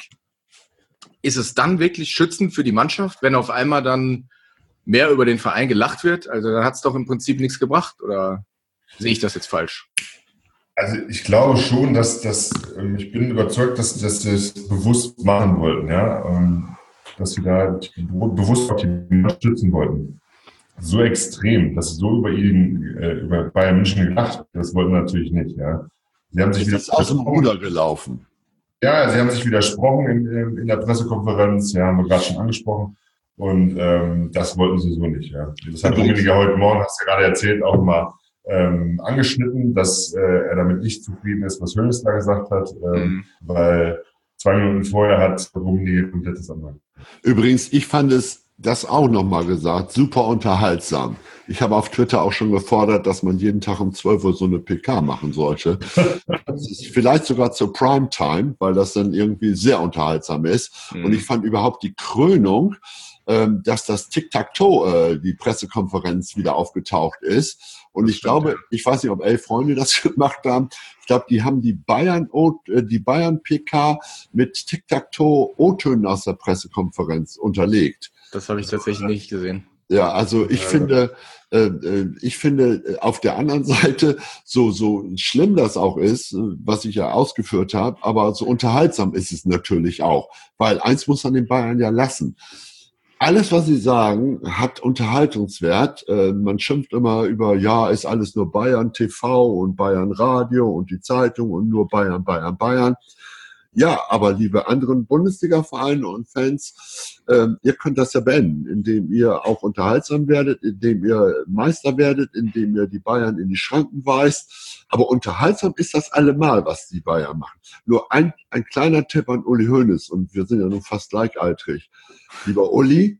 Ist es dann wirklich schützend für die Mannschaft, wenn auf einmal dann mehr über den Verein gelacht wird? Also dann hat es doch im Prinzip nichts gebracht. Oder sehe ich das jetzt falsch? Also ich glaube schon, dass das, ich bin überzeugt, dass, dass sie es bewusst machen wollten, ja, dass sie da bewusst auch die Mannschaft schützen wollten. So extrem, dass sie so über ihn, über Bayern München gelacht, das wollten wir natürlich nicht, ja. Sie haben sich wieder aus dem Ruder gelaufen. Ja, sie haben sich widersprochen in, in der Pressekonferenz, ja, haben wir gerade schon angesprochen. Und ähm, das wollten sie so nicht, ja. Das hat Rummenigge heute Morgen, hast du ja gerade erzählt, auch mal ähm, angeschnitten, dass äh, er damit nicht zufrieden ist, was Hoeneß da gesagt hat, ähm, mhm. weil zwei Minuten vorher hat Rummenigge komplettes andere. Übrigens, ich fand es, das auch nochmal gesagt, super unterhaltsam. Ich habe auf Twitter auch schon gefordert, dass man jeden Tag um zwölf Uhr so eine P K machen sollte. Das ist vielleicht sogar zur Primetime, weil das dann irgendwie sehr unterhaltsam ist. Mhm. Und ich fand überhaupt die Krönung, ähm, dass das Tic-Tac-Toe, äh, die Pressekonferenz wieder aufgetaucht ist. Und ich glaube, ich weiß nicht, ob elf Freunde das gemacht haben. Ich glaube, die haben die Bayern, die Bayern P K mit Tic-Tac-Toe O-Tönen aus der Pressekonferenz unterlegt. Das habe ich tatsächlich nicht gesehen. Ja, also ich ja. finde, äh, ich finde auf der anderen Seite, so so schlimm das auch ist, was ich ja ausgeführt habe, aber so unterhaltsam ist es natürlich auch, weil eins muss man den Bayern ja lassen. Alles, was sie sagen, hat Unterhaltungswert. Äh, man schimpft immer über, ja, ist alles nur Bayern T V und Bayern Radio und die Zeitung und nur Bayern, Bayern, Bayern. Ja, aber liebe anderen Bundesliga-Vereine und Fans, äh, ihr könnt das ja beenden, indem ihr auch unterhaltsam werdet, indem ihr Meister werdet, indem ihr die Bayern in die Schranken weist. Aber unterhaltsam ist das allemal, was die Bayern machen. Nur ein, ein kleiner Tipp an Uli Hoeneß, und wir sind ja nun fast gleichaltrig. Lieber Uli,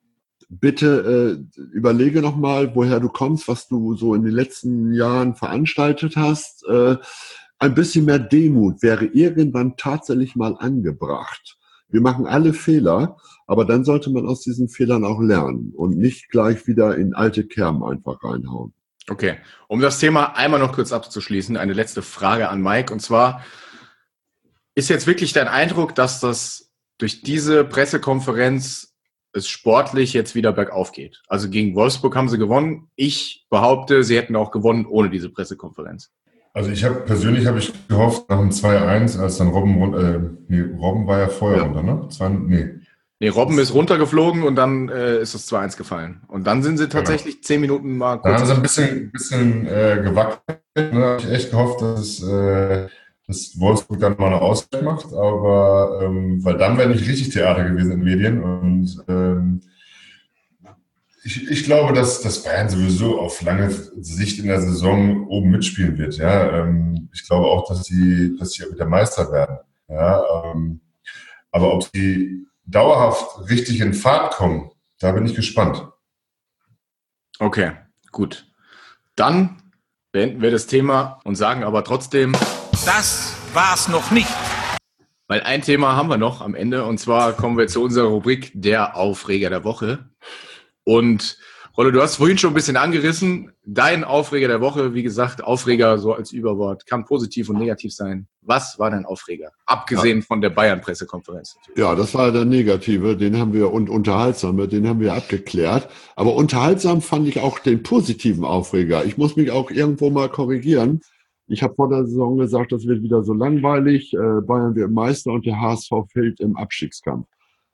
bitte äh, überlege nochmal, woher du kommst, was du so in den letzten Jahren veranstaltet hast. Äh, Ein bisschen mehr Demut wäre irgendwann tatsächlich mal angebracht. Wir machen alle Fehler, aber dann sollte man aus diesen Fehlern auch lernen und nicht gleich wieder in alte Kerben einfach reinhauen. Okay, um das Thema einmal noch kurz abzuschließen, eine letzte Frage an Mike. Und zwar, ist jetzt wirklich dein Eindruck, dass das durch diese Pressekonferenz es sportlich jetzt wieder bergauf geht? Also gegen Wolfsburg haben sie gewonnen. Ich behaupte, sie hätten auch gewonnen ohne diese Pressekonferenz. Also ich habe persönlich habe ich gehofft, nach dem zwei eins, als dann Robben, äh, nee, Robben war ja vorher ja. runter, ne? Zwei, nee. Nee, Robben ist runtergeflogen und dann äh, ist es zwei eins gefallen. Und dann sind sie tatsächlich zehn Minuten mal Da kurz. haben sie ein bisschen, bisschen äh, gewackelt. Ne? Da habe ich echt gehofft, dass, es, äh, dass Wolfsburg dann mal eine Ausgleich macht. Aber ähm, weil dann wäre nicht richtig Theater gewesen in Medien. Und ähm, ich, ich glaube, dass, dass Bayern sowieso auf lange Sicht in der Saison oben mitspielen wird. Ja? Ähm, ich glaube auch, dass sie, dass sie wieder Meister werden. Ja? Ähm, aber ob sie dauerhaft richtig in Fahrt kommen, da bin ich gespannt. Okay, gut. Dann beenden wir das Thema und sagen aber trotzdem, Das war's noch nicht. weil ein Thema haben wir noch am Ende und zwar kommen wir zu unserer Rubrik der Aufreger der Woche. Und Rollo, du hast vorhin schon ein bisschen angerissen. Dein Aufreger der Woche, wie gesagt, Aufreger so als Überwort, kann positiv und negativ sein. Was war dein Aufreger? Abgesehen ja. von der Bayern-Pressekonferenz natürlich. Ja, das war der negative, den haben wir, und unterhaltsame, den haben wir abgeklärt. Aber unterhaltsam fand ich auch den positiven Aufreger. Ich muss mich auch irgendwo mal korrigieren. Ich habe vor der Saison gesagt, das wird wieder so langweilig. Äh, Bayern wird Meister und der H S V fehlt im Abstiegskampf.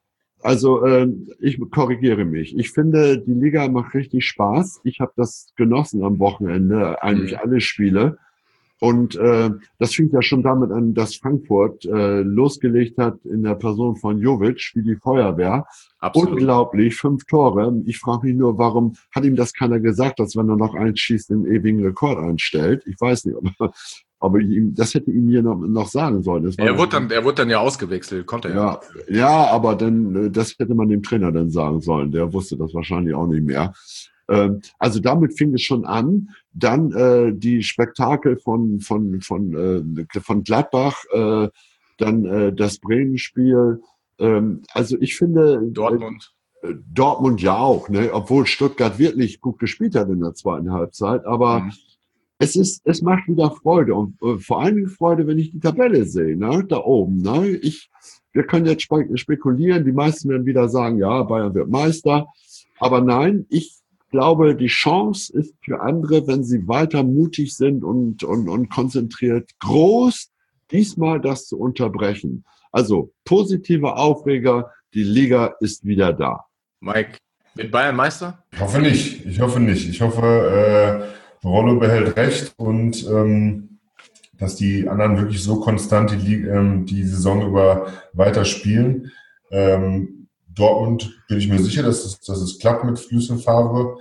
Also äh, ich korrigiere mich. Ich finde, die Liga macht richtig Spaß. Ich habe das genossen am Wochenende, eigentlich mhm. alle Spiele. Und äh, das fing ja schon damit an, dass Frankfurt äh, losgelegt hat in der Person von Jovic, wie die Feuerwehr. Absolut. Unglaublich, fünf Tore. Ich frage mich nur, warum hat ihm das keiner gesagt, dass wenn er noch eins schießt, den ewigen Rekord einstellt? Ich weiß nicht, aber, aber ihm, das hätte ihm hier noch, noch sagen sollen. Das war er, wurde dann, er wurde dann ja ausgewechselt, konnte er ja. Ja, ja, aber dann, das hätte man dem Trainer dann sagen sollen. Der wusste das wahrscheinlich auch nicht mehr. Also damit fing es schon an. Dann äh, die Spektakel von von von äh, von Gladbach, äh, dann äh, das Bremen-Spiel. Ähm, also ich finde Dortmund, äh, Dortmund ja auch, ne, obwohl Stuttgart wirklich gut gespielt hat in der zweiten Halbzeit. Aber mhm. es ist es macht wieder Freude und äh, vor allen Dingen Freude, wenn ich die Tabelle sehe, ne, da oben. Ne, ich wir können jetzt spekulieren. Die meisten werden wieder sagen, ja, Bayern wird Meister. Aber nein, ich Ich glaube, die Chance ist für andere, wenn sie weiter mutig sind und, und, und konzentriert, groß, diesmal das zu unterbrechen. Also positiver Aufreger, die Liga ist wieder da. Mike, wird Bayern Meister? Ich hoffe nicht. Ich hoffe nicht. Ich hoffe, äh, Rollo behält recht und ähm, dass die anderen wirklich so konstant die, Liga, ähm, die Saison über weiter spielen. Ähm, Dortmund bin ich mir sicher, dass es, dass es klappt mit Lucien Favre.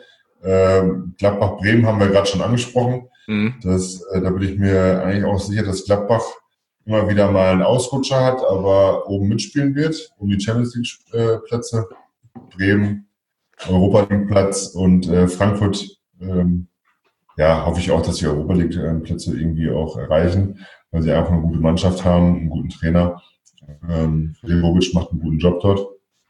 Ähm, Gladbach-Bremen haben wir gerade schon angesprochen. Mhm. Das, äh, da bin ich mir eigentlich auch sicher, dass Gladbach immer wieder mal einen Ausrutscher hat, aber oben mitspielen wird, um die Champions League-Plätze. Bremen, Europa League-Platz und äh, Frankfurt, ähm, ja, hoffe ich auch, dass sie Europa League-Plätze irgendwie auch erreichen, weil sie einfach eine gute Mannschaft haben, einen guten Trainer. Ähm, Bobic macht einen guten Job dort.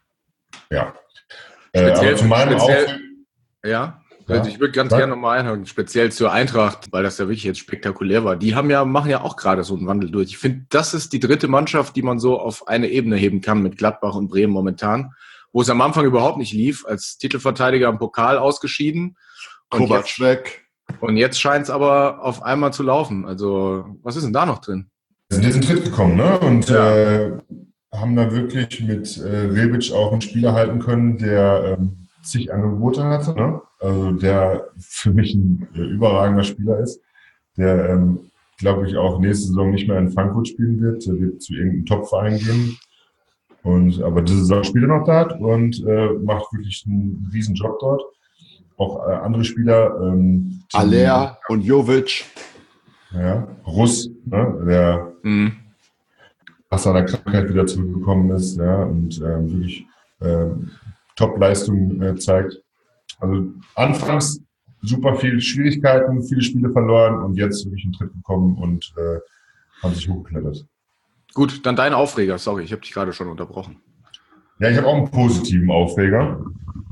Ja. Speziell, äh, aber zu meinem speziell, Auftritt, ja, also ich würde ganz ja. gerne nochmal einhaken, speziell zur Eintracht, weil das ja wirklich jetzt spektakulär war. Die haben ja, machen ja auch gerade so einen Wandel durch. Ich finde, das ist die dritte Mannschaft, die man so auf eine Ebene heben kann mit Gladbach und Bremen momentan, wo es am Anfang überhaupt nicht lief, als Titelverteidiger im Pokal ausgeschieden. Kovac weg. Und jetzt scheint es aber auf einmal zu laufen. Also, was ist denn da noch drin? Wir sind jetzt in Tritt gekommen, ne? Und ja. äh, haben da wirklich mit äh, Rebic auch einen Spieler halten können, der ähm, zig Angebote hatte, ne? Also der für mich ein äh, überragender Spieler ist, der, ähm, glaube ich, auch nächste Saison nicht mehr in Frankfurt spielen wird. Der wird zu irgendeinem Top-Verein gehen. Und, aber diese Saison spielt er noch dort und äh, macht wirklich einen riesen Job dort. Auch äh, andere Spieler. Ähm, Aller und Jovic. Ja, Russ, ne, der mhm. nach seiner Krankheit wieder zurückgekommen ist, ja, und ähm, wirklich ähm, Top-Leistung äh, zeigt. Also anfangs super viele Schwierigkeiten, viele Spiele verloren und jetzt wirklich in den Tritt gekommen und äh, haben sich hochgeklettert. Gut, dann dein Aufreger. Sorry, ich habe dich gerade schon unterbrochen. Ja, ich habe auch einen positiven Aufreger.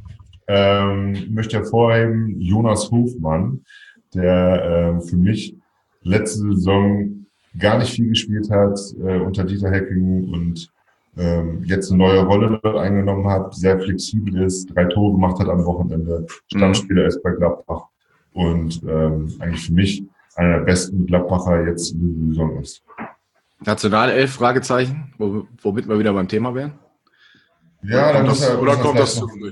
Ähm, ich möchte hervorheben, Jonas Hofmann, der äh, für mich letzte Saison gar nicht viel gespielt hat äh, unter Dieter Hecking und ähm, jetzt eine neue Rolle eingenommen hat, sehr flexibel ist, drei Tore gemacht hat am Wochenende, Stammspieler ist bei Gladbach und ähm, eigentlich für mich einer der besten Gladbacher jetzt in der Saison ist. Nationalelf, Fragezeichen, womit wir wieder beim Thema wären? Ja, dann das, muss er, oder muss kommt er das zu vielleicht noch- früh?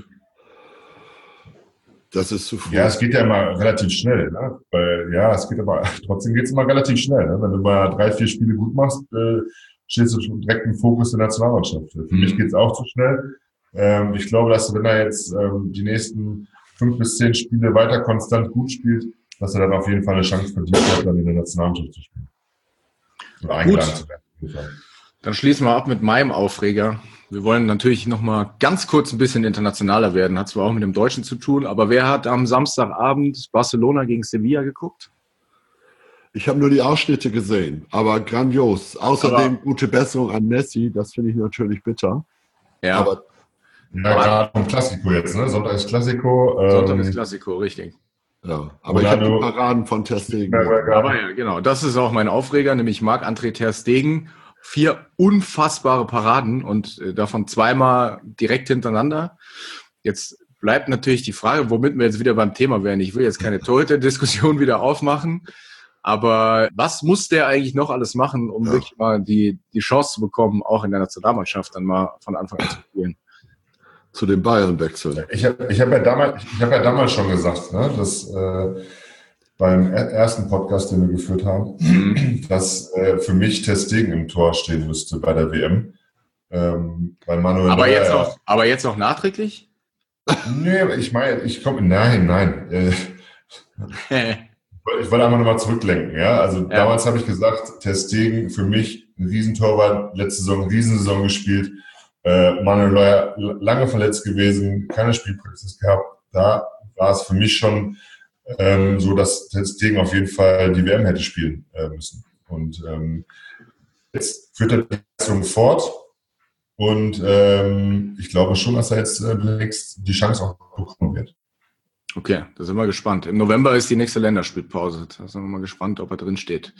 Das ist zu früh. Ja, es geht ja immer relativ schnell, ne? Weil, ja, es geht aber, trotzdem geht es immer relativ schnell, ne? Wenn du mal drei, vier Spiele gut machst, äh, stehst du schon direkt im Fokus der Nationalmannschaft. Für mich geht es auch zu schnell. Ähm, ich glaube, dass wenn er jetzt ähm, die nächsten fünf bis zehn Spiele weiter konstant gut spielt, dass er dann auf jeden Fall eine Chance verdient hat, dann in der Nationalmannschaft zu spielen. Oder eingeladen zu werden. Dann schließen wir ab mit meinem Aufreger. Wir wollen natürlich noch mal ganz kurz ein bisschen internationaler werden. Hat zwar auch mit dem Deutschen zu tun, aber wer hat am Samstagabend Barcelona gegen Sevilla geguckt? Ich habe nur die Ausschnitte gesehen, aber grandios. Außerdem Aber- gute Besserung an Messi, das finde ich natürlich bitter. Ja, Aber Ja, gerade vom Klassiko jetzt, ne? Sonntag ist Klassiko. Ähm, Sonntag ist Klassiko, richtig. ja, aber ich habe die Paraden von Ter Stegen. Aber ja, genau, das ist auch mein Aufreger, nämlich Marc-André Ter Stegen. Vier unfassbare Paraden und äh, davon zweimal direkt hintereinander. Jetzt bleibt natürlich die Frage, womit wir jetzt wieder beim Thema wären. Ich will jetzt keine Torhüter-Diskussion wieder aufmachen, aber was muss der eigentlich noch alles machen, um Ja. wirklich mal die, die Chance zu bekommen, auch in der Nationalmannschaft dann mal von Anfang an zu spielen? Zu den Bayern-Wechseln. Ich habe ich hab ja, damals- ich hab ja damals schon gesagt, ne, dass äh, beim er- ersten Podcast, den wir geführt haben, dass äh, für mich Ter Stegen im Tor stehen müsste bei der W M. Ähm, weil Manuel Aber Neuer- jetzt auch, aber jetzt auch nachträglich? Nee, ich meine, ich komme, nein, nein. Äh, ich wollte einfach nochmal zurücklenken. Ja? Also Ja. damals habe ich gesagt, Ter Stegen für mich ein Riesentorwart, letzte Saison, Riesensaison gespielt. Äh, Manuel Neuer lange verletzt gewesen, keine Spielpraxis gehabt. Da war es für mich schon ähm, so, dass Ter Stegen auf jeden Fall die W M hätte spielen äh, müssen. Und ähm, jetzt führt er die Leistung fort. Und ähm, ich glaube schon, dass er jetzt äh, demnächst die Chance auch bekommen wird. Okay, da sind wir gespannt. Im November ist die nächste Länderspielpause. Da sind wir mal gespannt, ob er drin steht.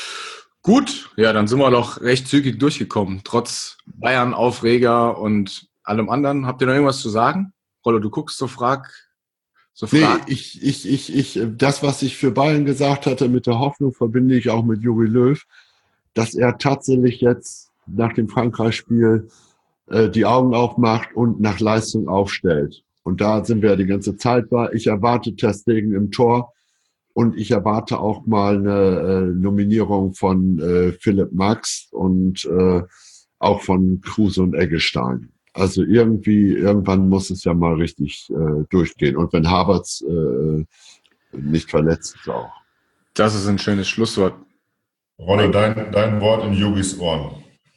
Gut, ja, dann sind wir doch recht zügig durchgekommen. Trotz Bayern-Aufreger und allem anderen. Habt ihr noch irgendwas zu sagen? Rollo, du guckst so frag. So Nee, frag. ich, ich, ich, ich, das, was ich für Bayern gesagt hatte, mit der Hoffnung verbinde ich auch mit Jogi Löw, dass er tatsächlich jetzt nach dem Frankreich-Spiel äh, die Augen aufmacht und nach Leistung aufstellt. Und da sind wir ja die ganze Zeit bei. Ich erwarte Ter Stegen im Tor und ich erwarte auch mal eine äh, Nominierung von äh, Philipp Max und äh, auch von Kruse und Eggestein. Also irgendwie, irgendwann muss es ja mal richtig äh, durchgehen. Und wenn Havertz äh, nicht verletzt ist auch. Das ist ein schönes Schlusswort. Rollo, dein, dein Wort in Yogis Ohren.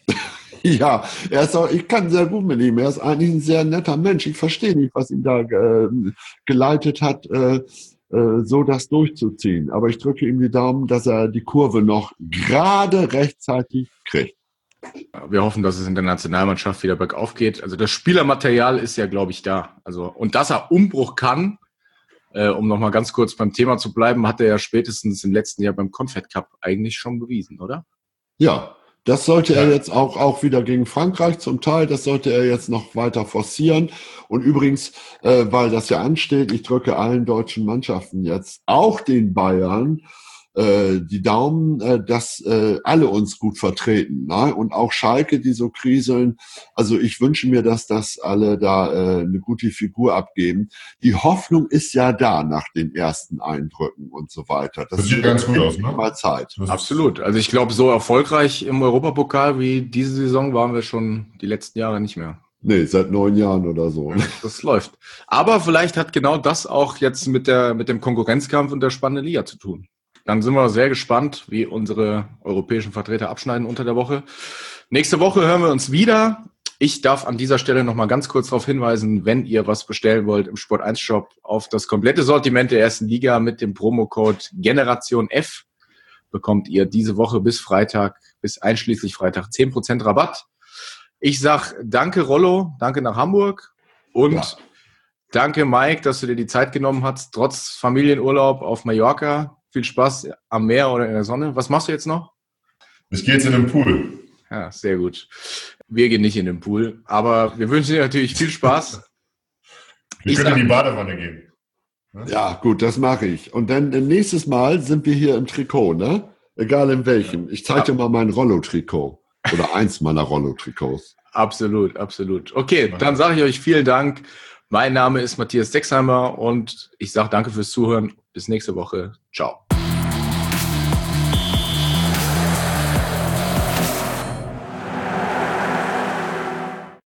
Ja, er ist auch, ich kann sehr gut mit ihm. Er ist eigentlich ein sehr netter Mensch. Ich verstehe nicht, was ihn da äh, geleitet hat, äh, äh, so das durchzuziehen. Aber ich drücke ihm die Daumen, dass er die Kurve noch gerade rechtzeitig kriegt. Wir hoffen, dass es in der Nationalmannschaft wieder bergauf geht. Also das Spielermaterial ist ja, glaube ich, da. Also und dass er Umbruch kann, äh, um nochmal ganz kurz beim Thema zu bleiben, hat er ja spätestens im letzten Jahr beim Confed Cup eigentlich schon bewiesen, oder? Ja, das sollte er jetzt auch, auch wieder gegen Frankreich zum Teil, das sollte er jetzt noch weiter forcieren. Und übrigens, äh, weil das ja ansteht, ich drücke allen deutschen Mannschaften jetzt, auch den Bayern, äh, die Daumen, äh, dass äh, alle uns gut vertreten. Ne? Und auch Schalke, die so kriseln. Also ich wünsche mir, dass das alle da äh, eine gute Figur abgeben. Die Hoffnung ist ja da nach den ersten Eindrücken und so weiter. Das sieht ganz gut aus, ne? Mal Zeit. Das Absolut. Also ich glaube, so erfolgreich im Europapokal wie diese Saison waren wir schon die letzten Jahre nicht mehr. Nee, seit neun Jahren oder so. Das läuft. Aber vielleicht hat genau das auch jetzt mit der mit dem Konkurrenzkampf und der spannenden Liga zu tun. Dann sind wir sehr gespannt, wie unsere europäischen Vertreter abschneiden unter der Woche. Nächste Woche hören wir uns wieder. Ich darf an dieser Stelle noch mal ganz kurz darauf hinweisen, wenn ihr was bestellen wollt im Sport eins Shop auf das komplette Sortiment der ersten Liga mit dem Promocode Generation F bekommt ihr diese Woche bis Freitag, bis einschließlich Freitag zehn Prozent Rabatt. Ich sag danke Rollo, danke nach Hamburg und Ja. danke Mike, dass du dir die Zeit genommen hast, trotz Familienurlaub auf Mallorca. Viel Spaß am Meer oder in der Sonne. Was machst du jetzt noch? Ich gehe jetzt in den Pool. Ja, sehr gut. Wir gehen nicht in den Pool, aber wir wünschen dir natürlich viel Spaß. Wir Ich können sag- in die Badewanne gehen. Ja, gut, das mache ich. Und dann äh, nächstes Mal sind wir hier im Trikot, ne? Egal in welchem. Ich zeige dir mal mein Rollo-Trikot. Oder eins meiner Rollo-Trikots. Absolut, absolut. Okay, dann sage ich euch vielen Dank. Mein Name ist Matthias Dexheimer und ich sage danke fürs Zuhören. Bis nächste Woche. Ciao.